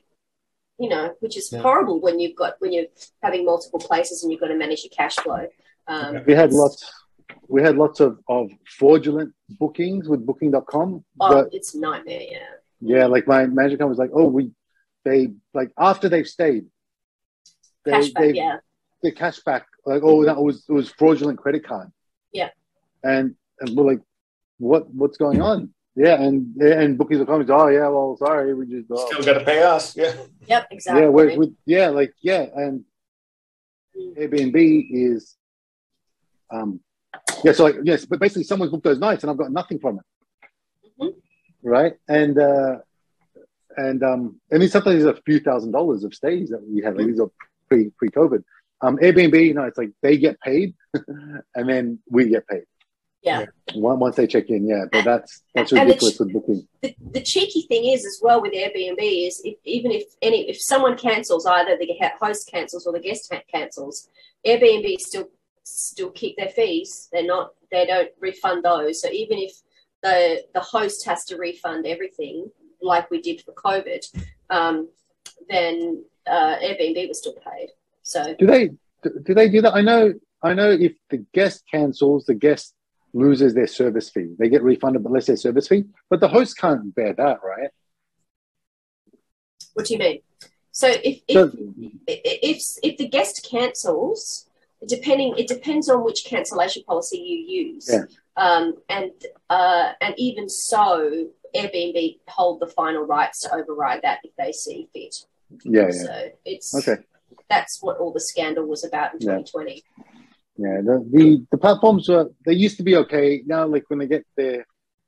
Speaker 4: You know, which is
Speaker 5: Yeah.
Speaker 4: horrible when you've got when you're having multiple places and you've got to manage your cash flow. Um,
Speaker 3: We had
Speaker 4: it's-
Speaker 3: lots. We had lots of, of fraudulent bookings with booking dot com.
Speaker 4: Oh,
Speaker 3: but
Speaker 4: it's a nightmare. Yeah.
Speaker 3: yeah, like my manager company was like, oh, we, they, like after they've stayed, they,
Speaker 4: Cashback.
Speaker 3: they,
Speaker 4: Yeah.
Speaker 3: the cashback, like, oh, that was, it was fraudulent credit card.
Speaker 4: Yeah.
Speaker 3: And, and we're like, what, what's going on? Yeah. And, and booking dot com is, oh yeah, well, sorry. We just, oh.
Speaker 5: Still got to pay us. Yeah.
Speaker 4: Yep. Exactly.
Speaker 3: yeah, we're, we yeah, like, yeah. And
Speaker 4: Mm.
Speaker 3: Airbnb is, um, yeah, so like, yes, but basically someone's booked those nights and I've got nothing from it.
Speaker 4: Mhm.
Speaker 3: Right. And, uh, and, um, and then sometimes there's a few thousand dollars of stays that we had, like these are pre, pre COVID. Um, Airbnb, you know, it's like they get paid and then we get paid.
Speaker 4: Yeah.
Speaker 3: Once once they check in, yeah, but that's, that's
Speaker 4: And
Speaker 3: ridiculous
Speaker 4: it's-
Speaker 3: with booking.
Speaker 4: The, the cheeky thing is as well with Airbnb is if, even if any if someone cancels, either the host cancels or the guest cancels, Airbnb still still keep their fees. They're not they don't refund those. So even if the the host has to refund everything like we did for COVID, um, then uh, Airbnb was still paid. So
Speaker 3: Do they, do do they do that? I know, I know if the guest cancels, the guest loses their service fee. They get refunded, but less their service fee. But the host can't bear that, right?
Speaker 4: what do you mean? So if if
Speaker 3: So,
Speaker 4: if if the guest cancels, depending it depends on which cancellation policy you use.
Speaker 3: Yeah.
Speaker 4: Um, and uh, and even so, Airbnb hold the final rights to override that if they see fit.
Speaker 3: yeah, yeah.
Speaker 4: So it's
Speaker 3: Okay.
Speaker 4: that's what all the scandal was about in
Speaker 3: Yeah.
Speaker 4: twenty twenty.
Speaker 3: Yeah, the, the the platforms were they used to be okay. Now, like when they get their,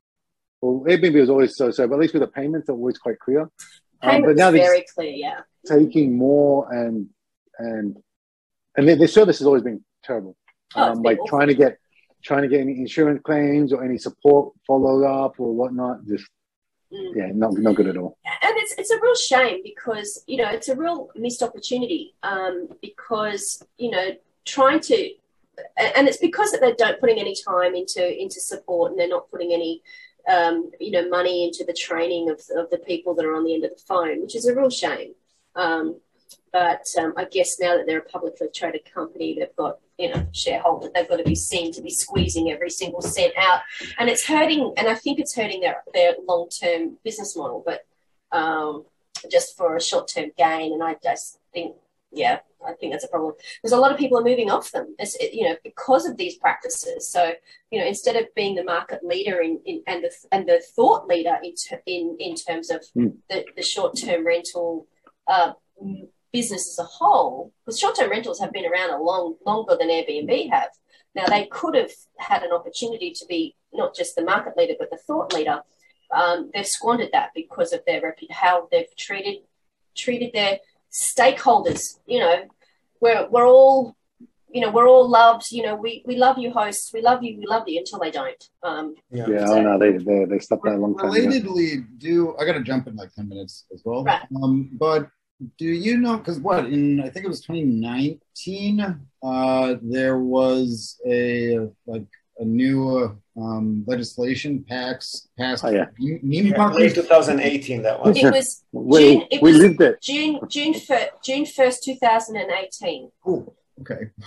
Speaker 3: well, Airbnb was always so so, but at least with the payments, they're always quite clear. Um,
Speaker 4: Payment
Speaker 3: but now
Speaker 4: was
Speaker 3: they're
Speaker 4: very clear, yeah.
Speaker 3: taking more and and and their, their service has always been terrible.
Speaker 4: Oh, it's
Speaker 3: Um,
Speaker 4: been
Speaker 3: like
Speaker 4: awful.
Speaker 3: trying to get trying to get any insurance claims or any support follow up or whatnot. Just
Speaker 4: Mm.
Speaker 3: yeah, not not good at all.
Speaker 4: And it's it's a real shame because you know it's a real missed opportunity. Um, because you know trying to, and it's because that they don't putting any time into into support and they're not putting any, um, you know, money into the training of of the people that are on the end of the phone, which is a real shame. Um, but um, I guess now that they're a publicly traded company, they've got you know shareholders. They've got to be seen to be squeezing every single cent out, and it's hurting. And I think it's hurting their their long term business model, but um, just for a short term gain. And I just think, yeah, I think that's a problem. There's a lot of people are moving off them, as, you know, because of these practices. So you know, instead of being the market leader in, in and the and the thought leader in ter, in, in terms of
Speaker 3: Mm.
Speaker 4: the, the short term rental. Uh, business as a whole, because short-term rentals have been around a long longer than Airbnb have. Now they could have had an opportunity to be not just the market leader but the thought leader. Um, they've squandered that because of their repu- how they've treated treated their stakeholders. You know, we're we're all you know we're all loved. You know, we we love you, hosts. We love you. We love you until they don't. Um,
Speaker 5: Yeah.
Speaker 3: Yeah,
Speaker 4: So-
Speaker 3: oh no, they they they stopped that a long time ago.
Speaker 2: Relatedly, do I got to jump in like ten minutes as well?
Speaker 4: Right.
Speaker 2: Um, but do you know? Because what in I think it was twenty nineteen, uh, there was a like a new um, legislation passed passed.
Speaker 3: Oh, yeah.
Speaker 2: Meme
Speaker 5: Yeah,
Speaker 2: markers.
Speaker 5: late twenty eighteen, that was.
Speaker 4: it was
Speaker 3: We
Speaker 4: June. It
Speaker 3: we
Speaker 4: was
Speaker 3: lived it.
Speaker 4: June June fir- June first, two thousand and eighteen.
Speaker 2: Cool. Okay.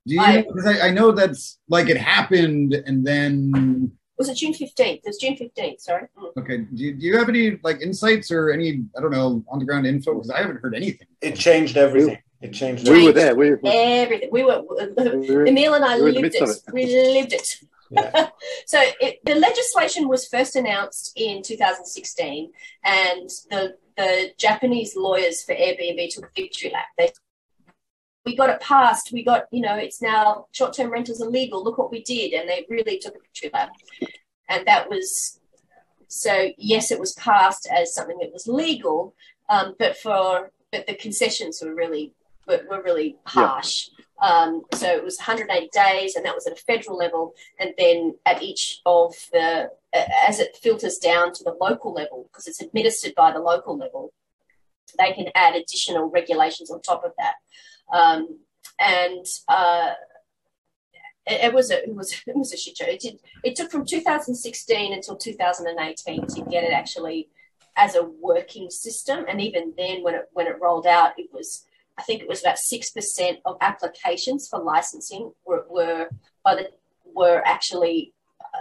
Speaker 2: Do you?
Speaker 4: I-
Speaker 2: Because I, I know that's like it happened, and then
Speaker 4: Was it June fifteenth? It was June fifteenth, sorry. Mm.
Speaker 2: okay. Do you, do you have any like insights or any I don't know on the ground info? Because I haven't heard anything.
Speaker 5: It changed everything. It changed.
Speaker 3: We were
Speaker 5: everything.
Speaker 3: there. We, we,
Speaker 4: Everything. We were,
Speaker 3: we were-
Speaker 4: Emil and I
Speaker 3: we were in the
Speaker 4: lived
Speaker 3: midst
Speaker 4: it.
Speaker 3: of it.
Speaker 4: We lived it.
Speaker 5: Yeah.
Speaker 4: So it, the legislation was first announced in two thousand sixteen, and the the Japanese lawyers for Airbnb took a victory lap. They we got it passed. We got, you know, it's now short-term rentals are legal. Look what we did, and they really took a victory lap. And that was so. Yes, it was passed as something that was legal, um, but for but the concessions were really were, were really harsh. Yeah. Um, so it was one hundred eighty days, and that was at a federal level. And then at each of the, uh, as it filters down to the local level, because it's administered by the local level, they can add additional regulations on top of that. Um, and uh, it, it was a it was it was a shit show. It did, it took from two thousand sixteen until two thousand eighteen to get it actually as a working system. And even then, when it when it rolled out, it was. I think it was about six percent of applications for licensing were were, by the, were actually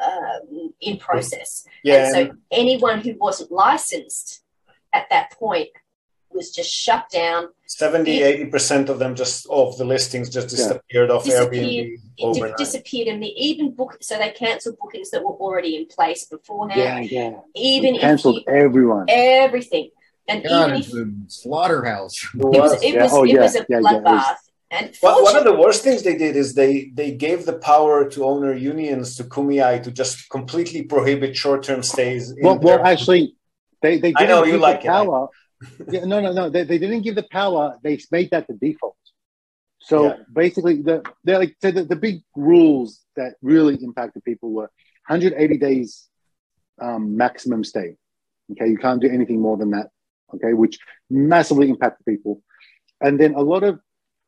Speaker 4: um, in process.
Speaker 5: Yeah.
Speaker 4: And so anyone who wasn't licensed at that point was just shut down.
Speaker 5: seventy, eighty percent of them just of the listings just disappeared yeah. off
Speaker 4: disappeared,
Speaker 5: Airbnb overnight.
Speaker 4: Disappeared, and they even book so they cancelled bookings that were already in place beforehand.
Speaker 3: Yeah, yeah.
Speaker 4: Even
Speaker 3: they cancelled
Speaker 4: you,
Speaker 3: everyone.
Speaker 4: Everything. And
Speaker 2: God,
Speaker 4: even
Speaker 2: it's
Speaker 4: if,
Speaker 2: a slaughterhouse.
Speaker 4: It was, it
Speaker 3: yeah.
Speaker 4: was,
Speaker 3: oh,
Speaker 4: it
Speaker 3: yeah.
Speaker 4: was a
Speaker 3: yeah,
Speaker 4: bloodbath.
Speaker 3: yeah,
Speaker 4: And
Speaker 5: well, one of the worst things they did is they they gave the power to owner unions to Kumeyaay to just completely prohibit short-term stays. In
Speaker 3: well,
Speaker 5: their-
Speaker 3: well, actually, they they didn't
Speaker 5: I know
Speaker 3: give
Speaker 5: you
Speaker 3: the
Speaker 5: like
Speaker 3: power.
Speaker 5: it.
Speaker 3: yeah, no, no, no. They, they didn't give the power. They made that the default. So
Speaker 5: Yeah.
Speaker 3: basically, the they're like so the, the big rules that really impacted people were one hundred eighty days um, maximum stay. Okay, you can't do anything more than that. Okay, which massively impacted people. And then a lot of,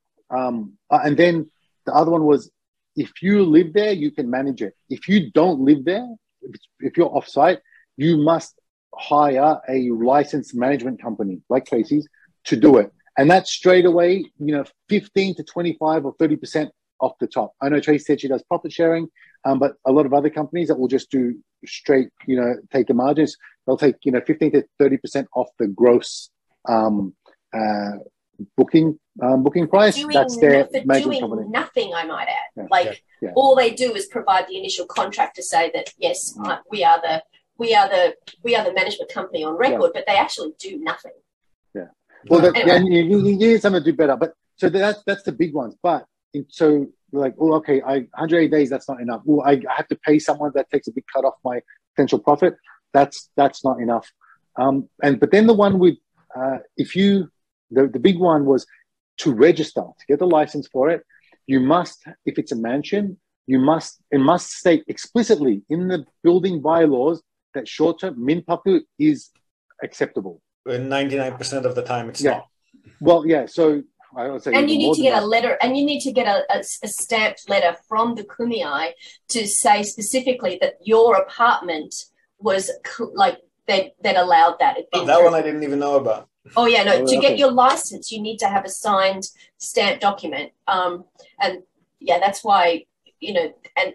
Speaker 3: um, uh, and then the other one was, if you live there, you can manage it. If you don't live there, if, if you're off-site, you must hire a licensed management company like Tracy's to do it. And that's straight away, you know, fifteen to twenty-five or thirty percent off the top. I know Tracy said she does profit sharing, um, but a lot of other companies that will just do straight, you know, take the margins, they'll take, you know, fifteen to thirty percent off the gross um, uh, booking um, booking price.
Speaker 4: Doing,
Speaker 3: That's their
Speaker 4: for
Speaker 3: management
Speaker 4: doing
Speaker 3: company.
Speaker 4: nothing, I might add.
Speaker 3: Yeah.
Speaker 4: Like
Speaker 3: Yeah. Yeah.
Speaker 4: all they do is provide the initial contract to say that yes, uh, we are the we are the we are the management company on record, yeah. but they actually do nothing.
Speaker 3: Yeah. Well, that,
Speaker 4: anyway.
Speaker 3: yeah, you, you need something to do better. But so that's that's the big ones. But in, so like, oh, okay, I one hundred eighty days, that's not enough. Oh, I, I have to pay someone that takes a big cut off my potential profit. That's that's not enough. Um, and but then the one with uh, if you the, the big one was to register to get the license for it. You must, if it's a mansion, you must it must state explicitly in the building bylaws that short-term minpaku is acceptable.
Speaker 5: ninety-nine percent of the time, it's
Speaker 3: yeah.
Speaker 5: not.
Speaker 3: Well, yeah. So I would say,
Speaker 4: and you need to get
Speaker 3: that.
Speaker 4: a letter, and you need to get a, a, a stamped letter from the Kumeyaay to say specifically that your apartment was like that that allowed that.
Speaker 5: Oh, that one I didn't even know about.
Speaker 4: Oh yeah, no.
Speaker 3: Oh,
Speaker 4: to
Speaker 3: okay.
Speaker 4: get your license, you need to have a signed, stamped document. Um, and yeah, that's why you know, and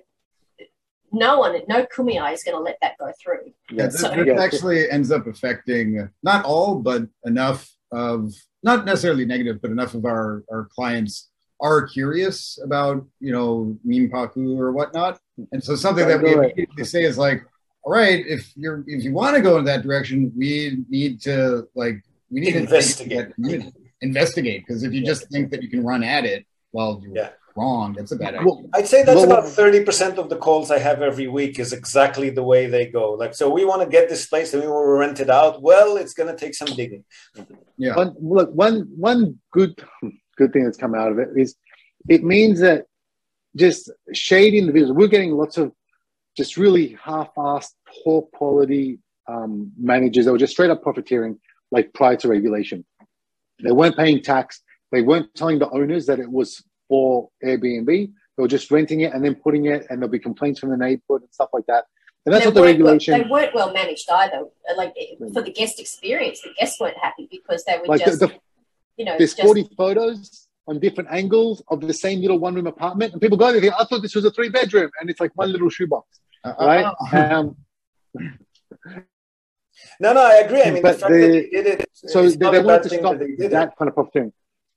Speaker 4: no one, no Kumeyaay is going to let that go through.
Speaker 2: Yeah, this,
Speaker 4: so,
Speaker 2: this
Speaker 3: yeah.
Speaker 2: actually ends up affecting not all, but enough of not necessarily negative, but enough of our our clients are curious about you know minpaku or whatnot, and so something that we immediately say is like, all right, if you're if you want to go in that direction, we need to like we need
Speaker 5: investigate
Speaker 2: to investigate because if you just think that you can run at it, well, you're
Speaker 5: yeah.
Speaker 2: wrong. That's a bad idea.
Speaker 3: Well,
Speaker 5: I'd say that's
Speaker 3: well,
Speaker 5: about thirty percent of the calls I have every week is exactly the way they go. Like, so we want to get this place and we want to rent it out. Well, it's going to take some digging.
Speaker 2: Yeah.
Speaker 3: One, look, one one good good thing that's come out of it is it means that just shading the business. We're getting lots of just really half-assed, poor quality um, managers that were just straight up profiteering, like prior to regulation. They weren't paying tax. They weren't telling the owners that it was for Airbnb. They were just renting it and then putting it, and there'll be complaints from the neighborhood and stuff like that. And that's
Speaker 4: they
Speaker 3: what the regulation.
Speaker 4: Well, they weren't well managed either. Like for the guest experience, the guests weren't happy because they were
Speaker 3: like
Speaker 4: just,
Speaker 3: the, the,
Speaker 4: you know,
Speaker 3: there's
Speaker 4: just,
Speaker 3: forty photos on different angles of the same little one room apartment. And people go there, I thought this was a three bedroom, and it's like one little shoebox, uh, right? Uh, um,
Speaker 5: no, no, I agree. I mean, the fact
Speaker 3: the,
Speaker 5: that they did it,
Speaker 3: so they, they wanted to stop
Speaker 5: that,
Speaker 3: that, that kind of profiteering.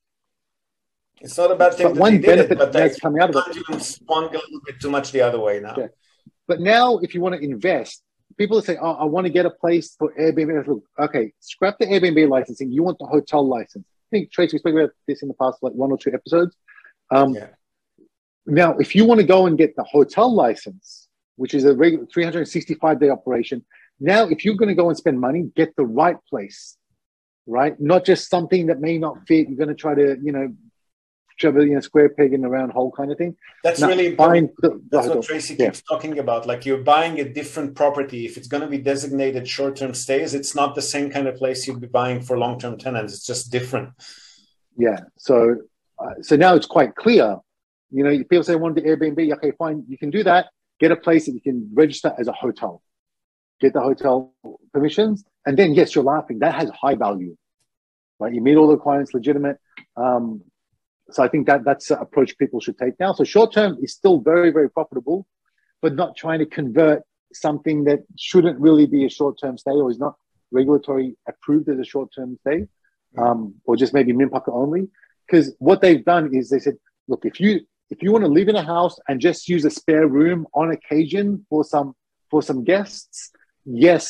Speaker 5: It's not a bad thing
Speaker 3: but
Speaker 5: that
Speaker 3: one
Speaker 5: they did it, but
Speaker 3: that's coming out of
Speaker 5: it swung a little bit too much the other way now.
Speaker 3: Yeah. But now, if you want to invest, people say, "Oh, I want to get a place for Airbnb." Look, okay, scrap the Airbnb licensing. You want the hotel license. I think Tracy, we spoke about this in the past, like one or two episodes. Um, yeah. Now, if you want to go and get the hotel license, which is a regular three hundred sixty-five day operation, now if you're going to go and spend money, get the right place, right? Not just something that may not fit. You're going to try to, you know. Shove a you know, square peg in a round hole kind of thing.
Speaker 5: That's
Speaker 3: now,
Speaker 5: really important.
Speaker 3: The,
Speaker 5: That's
Speaker 3: the,
Speaker 5: what Tracy
Speaker 3: yeah.
Speaker 5: keeps talking about. Like you're buying a different property. If it's going to be designated short-term stays, it's not the same kind of place you'd be buying for long-term tenants. It's just different.
Speaker 3: Yeah. So, uh, so now it's quite clear. You know, people say, I want to do Airbnb. Okay, fine. You can do that. Get a place that you can register as a hotel. Get the hotel permissions. And then, yes, you're laughing. That has high value, right? You meet all the requirements, legitimate. Um, So I think that that's the approach people should take now. So short term is still very, very profitable, but not trying to convert something that shouldn't really be a short term stay or is not regulatory approved as a short term stay, um, or just maybe Minpaka only. Because what they've done is they said, look, if you if you want to live in a house and just use a spare room on occasion for some for some guests, yes,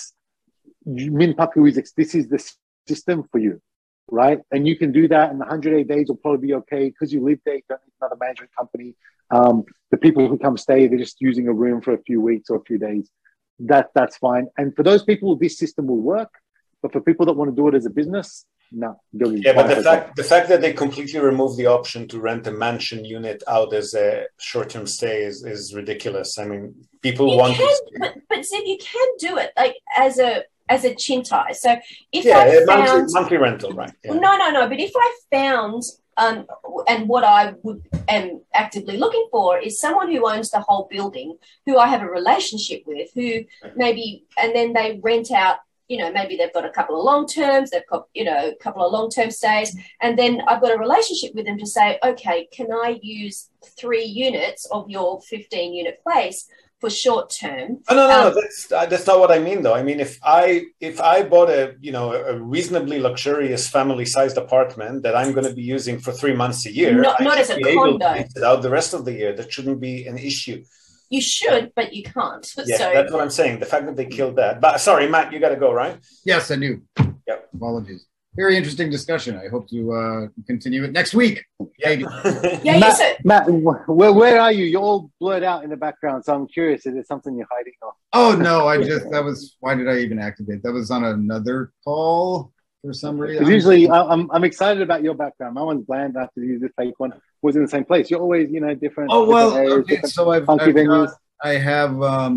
Speaker 3: Minpaka is this is the system for you. Right. And you can do that in one hundred eight days will probably be okay because you live there, you don't need another management company. Um, the people who come stay, they're just using a room for a few weeks or a few days. That that's fine. And for those people, this system will work. But for people that want to do it as a business, no.
Speaker 5: Yeah, but the fact the fact that they completely remove the option to rent a mansion unit out as a short-term stay is, is ridiculous. I mean, people
Speaker 4: you
Speaker 5: want
Speaker 4: can,
Speaker 5: to
Speaker 4: but, but Ziv, you can do it like as a as a chintai. So if
Speaker 5: yeah,
Speaker 4: I found
Speaker 5: monthly, monthly rental, right? Yeah.
Speaker 4: No, no, no. But if I found um, and what I would am actively looking for is someone who owns the whole building, who I have a relationship with, who maybe and then they rent out. You know, maybe they've got a couple of long terms, they've got, you know, a couple of long term stays. And then I've got a relationship with them to say, okay, can I use three units of your fifteen unit place for short term?
Speaker 5: Oh, no, no,
Speaker 4: um,
Speaker 5: no. That's uh, that's not what I mean, though. I mean, if I if I bought a you know a reasonably luxurious family sized apartment that I'm going to be using for three months a year,
Speaker 4: not, not as a condo.
Speaker 5: It out the rest of the year, that shouldn't be an issue.
Speaker 4: You should, but you can't.
Speaker 5: Yeah, so, that's what I'm saying. The fact that they killed that. But sorry, Matt, you got to go, right?
Speaker 2: Yes, I do.
Speaker 5: Yep.
Speaker 2: Apologies. Very interesting discussion. I hope to uh, continue it next week.
Speaker 5: Yeah,
Speaker 4: yeah.
Speaker 3: Matt,
Speaker 4: So,
Speaker 3: Matt, where where are you? You're all blurred out in the background, so I'm curious. Is there something you're hiding? Or?
Speaker 2: Oh no, I just that was. Why did I even activate? That was on another call for some reason.
Speaker 3: Usually, I'm I'm excited about your background. My one's bland. I have to use the fake one. Was in the same place. You're always, you know, different.
Speaker 2: Oh well,
Speaker 3: different areas,
Speaker 2: okay. So I've,
Speaker 3: funky
Speaker 2: I've
Speaker 3: venues.
Speaker 2: got, I have. um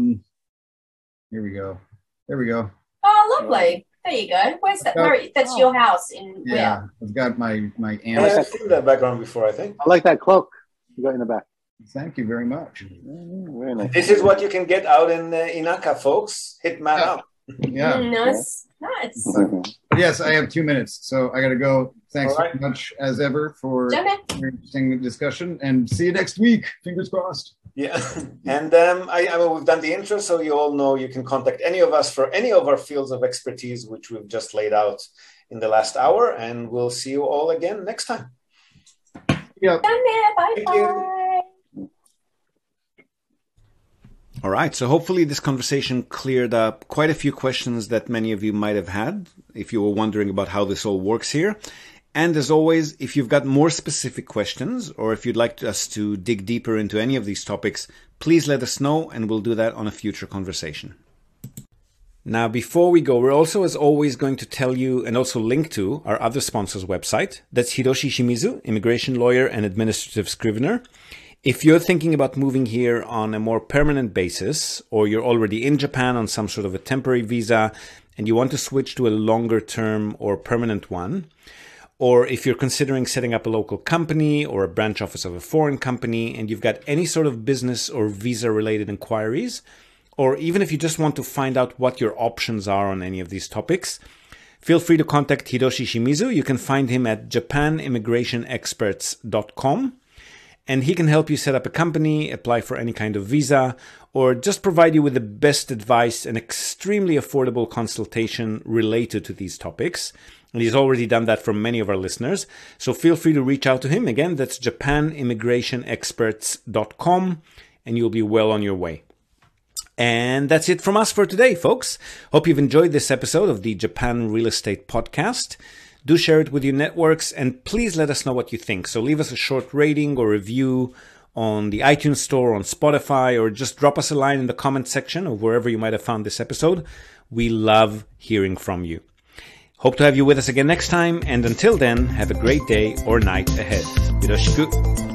Speaker 2: Here we go. There we go.
Speaker 4: oh, lovely. There you go. Where's that? Where, that's
Speaker 3: oh.
Speaker 4: your house in
Speaker 2: Yeah,
Speaker 4: where?
Speaker 2: I've got my my
Speaker 5: Yeah,
Speaker 2: amp.
Speaker 5: I've seen that background before, I think.
Speaker 3: I like that cloak you got in the back.
Speaker 2: Thank you very much.
Speaker 3: Mm, very nice.
Speaker 5: This is what you can get out in uh, Inaka, folks. Hit Matt
Speaker 2: Yeah.
Speaker 5: up.
Speaker 2: Yeah.
Speaker 4: Mm, nice. Nice.
Speaker 2: Yes, I have two minutes, so I got to go. Thanks
Speaker 5: All right.
Speaker 2: very much as ever for
Speaker 4: Jamie.
Speaker 2: your interesting discussion, and see you next week. Fingers crossed.
Speaker 5: Yeah, and um, I, I mean, we've done the intro, so you all know you can contact any of us for any of our fields of expertise, which we've just laid out in the last hour, and we'll see you all again next time.
Speaker 2: Yeah.
Speaker 4: Done there. Bye
Speaker 5: Thank
Speaker 4: bye.
Speaker 5: you.
Speaker 1: All right, so hopefully this conversation cleared up quite a few questions that many of you might have had if you were wondering about how this all works here. And as always, if you've got more specific questions or if you'd like us to dig deeper into any of these topics, please let us know and we'll do that on a future conversation. Now, before we go, we're also, as always, going to tell you and also link to our other sponsor's website. That's Hiroshi Shimizu, immigration lawyer and administrative scrivener. If you're thinking about moving here on a more permanent basis, or you're already in Japan on some sort of a temporary visa and you want to switch to a longer term or permanent one, or if you're considering setting up a local company or a branch office of a foreign company and you've got any sort of business or visa related inquiries, or even if you just want to find out what your options are on any of these topics, feel free to contact Hiroshi Shimizu. You can find him at japan immigration experts dot com. And he can help you set up a company, apply for any kind of visa, or just provide you with the best advice and extremely affordable consultation related to these topics. And he's already done that for many of our listeners. So feel free to reach out to him. Again, that's japan immigration experts dot com, and you'll be well on your way. And that's it from us for today, folks. Hope you've enjoyed this episode of the Japan Real Estate Podcast. Do share it with your networks, and please let us know what you think. So leave us a short rating or review on the iTunes Store, on Spotify, or just drop us a line in the comment section of wherever you might have found this episode. We love hearing from you. Hope to have you with us again next time, and until then, have a great day or night ahead. Yoroshiku.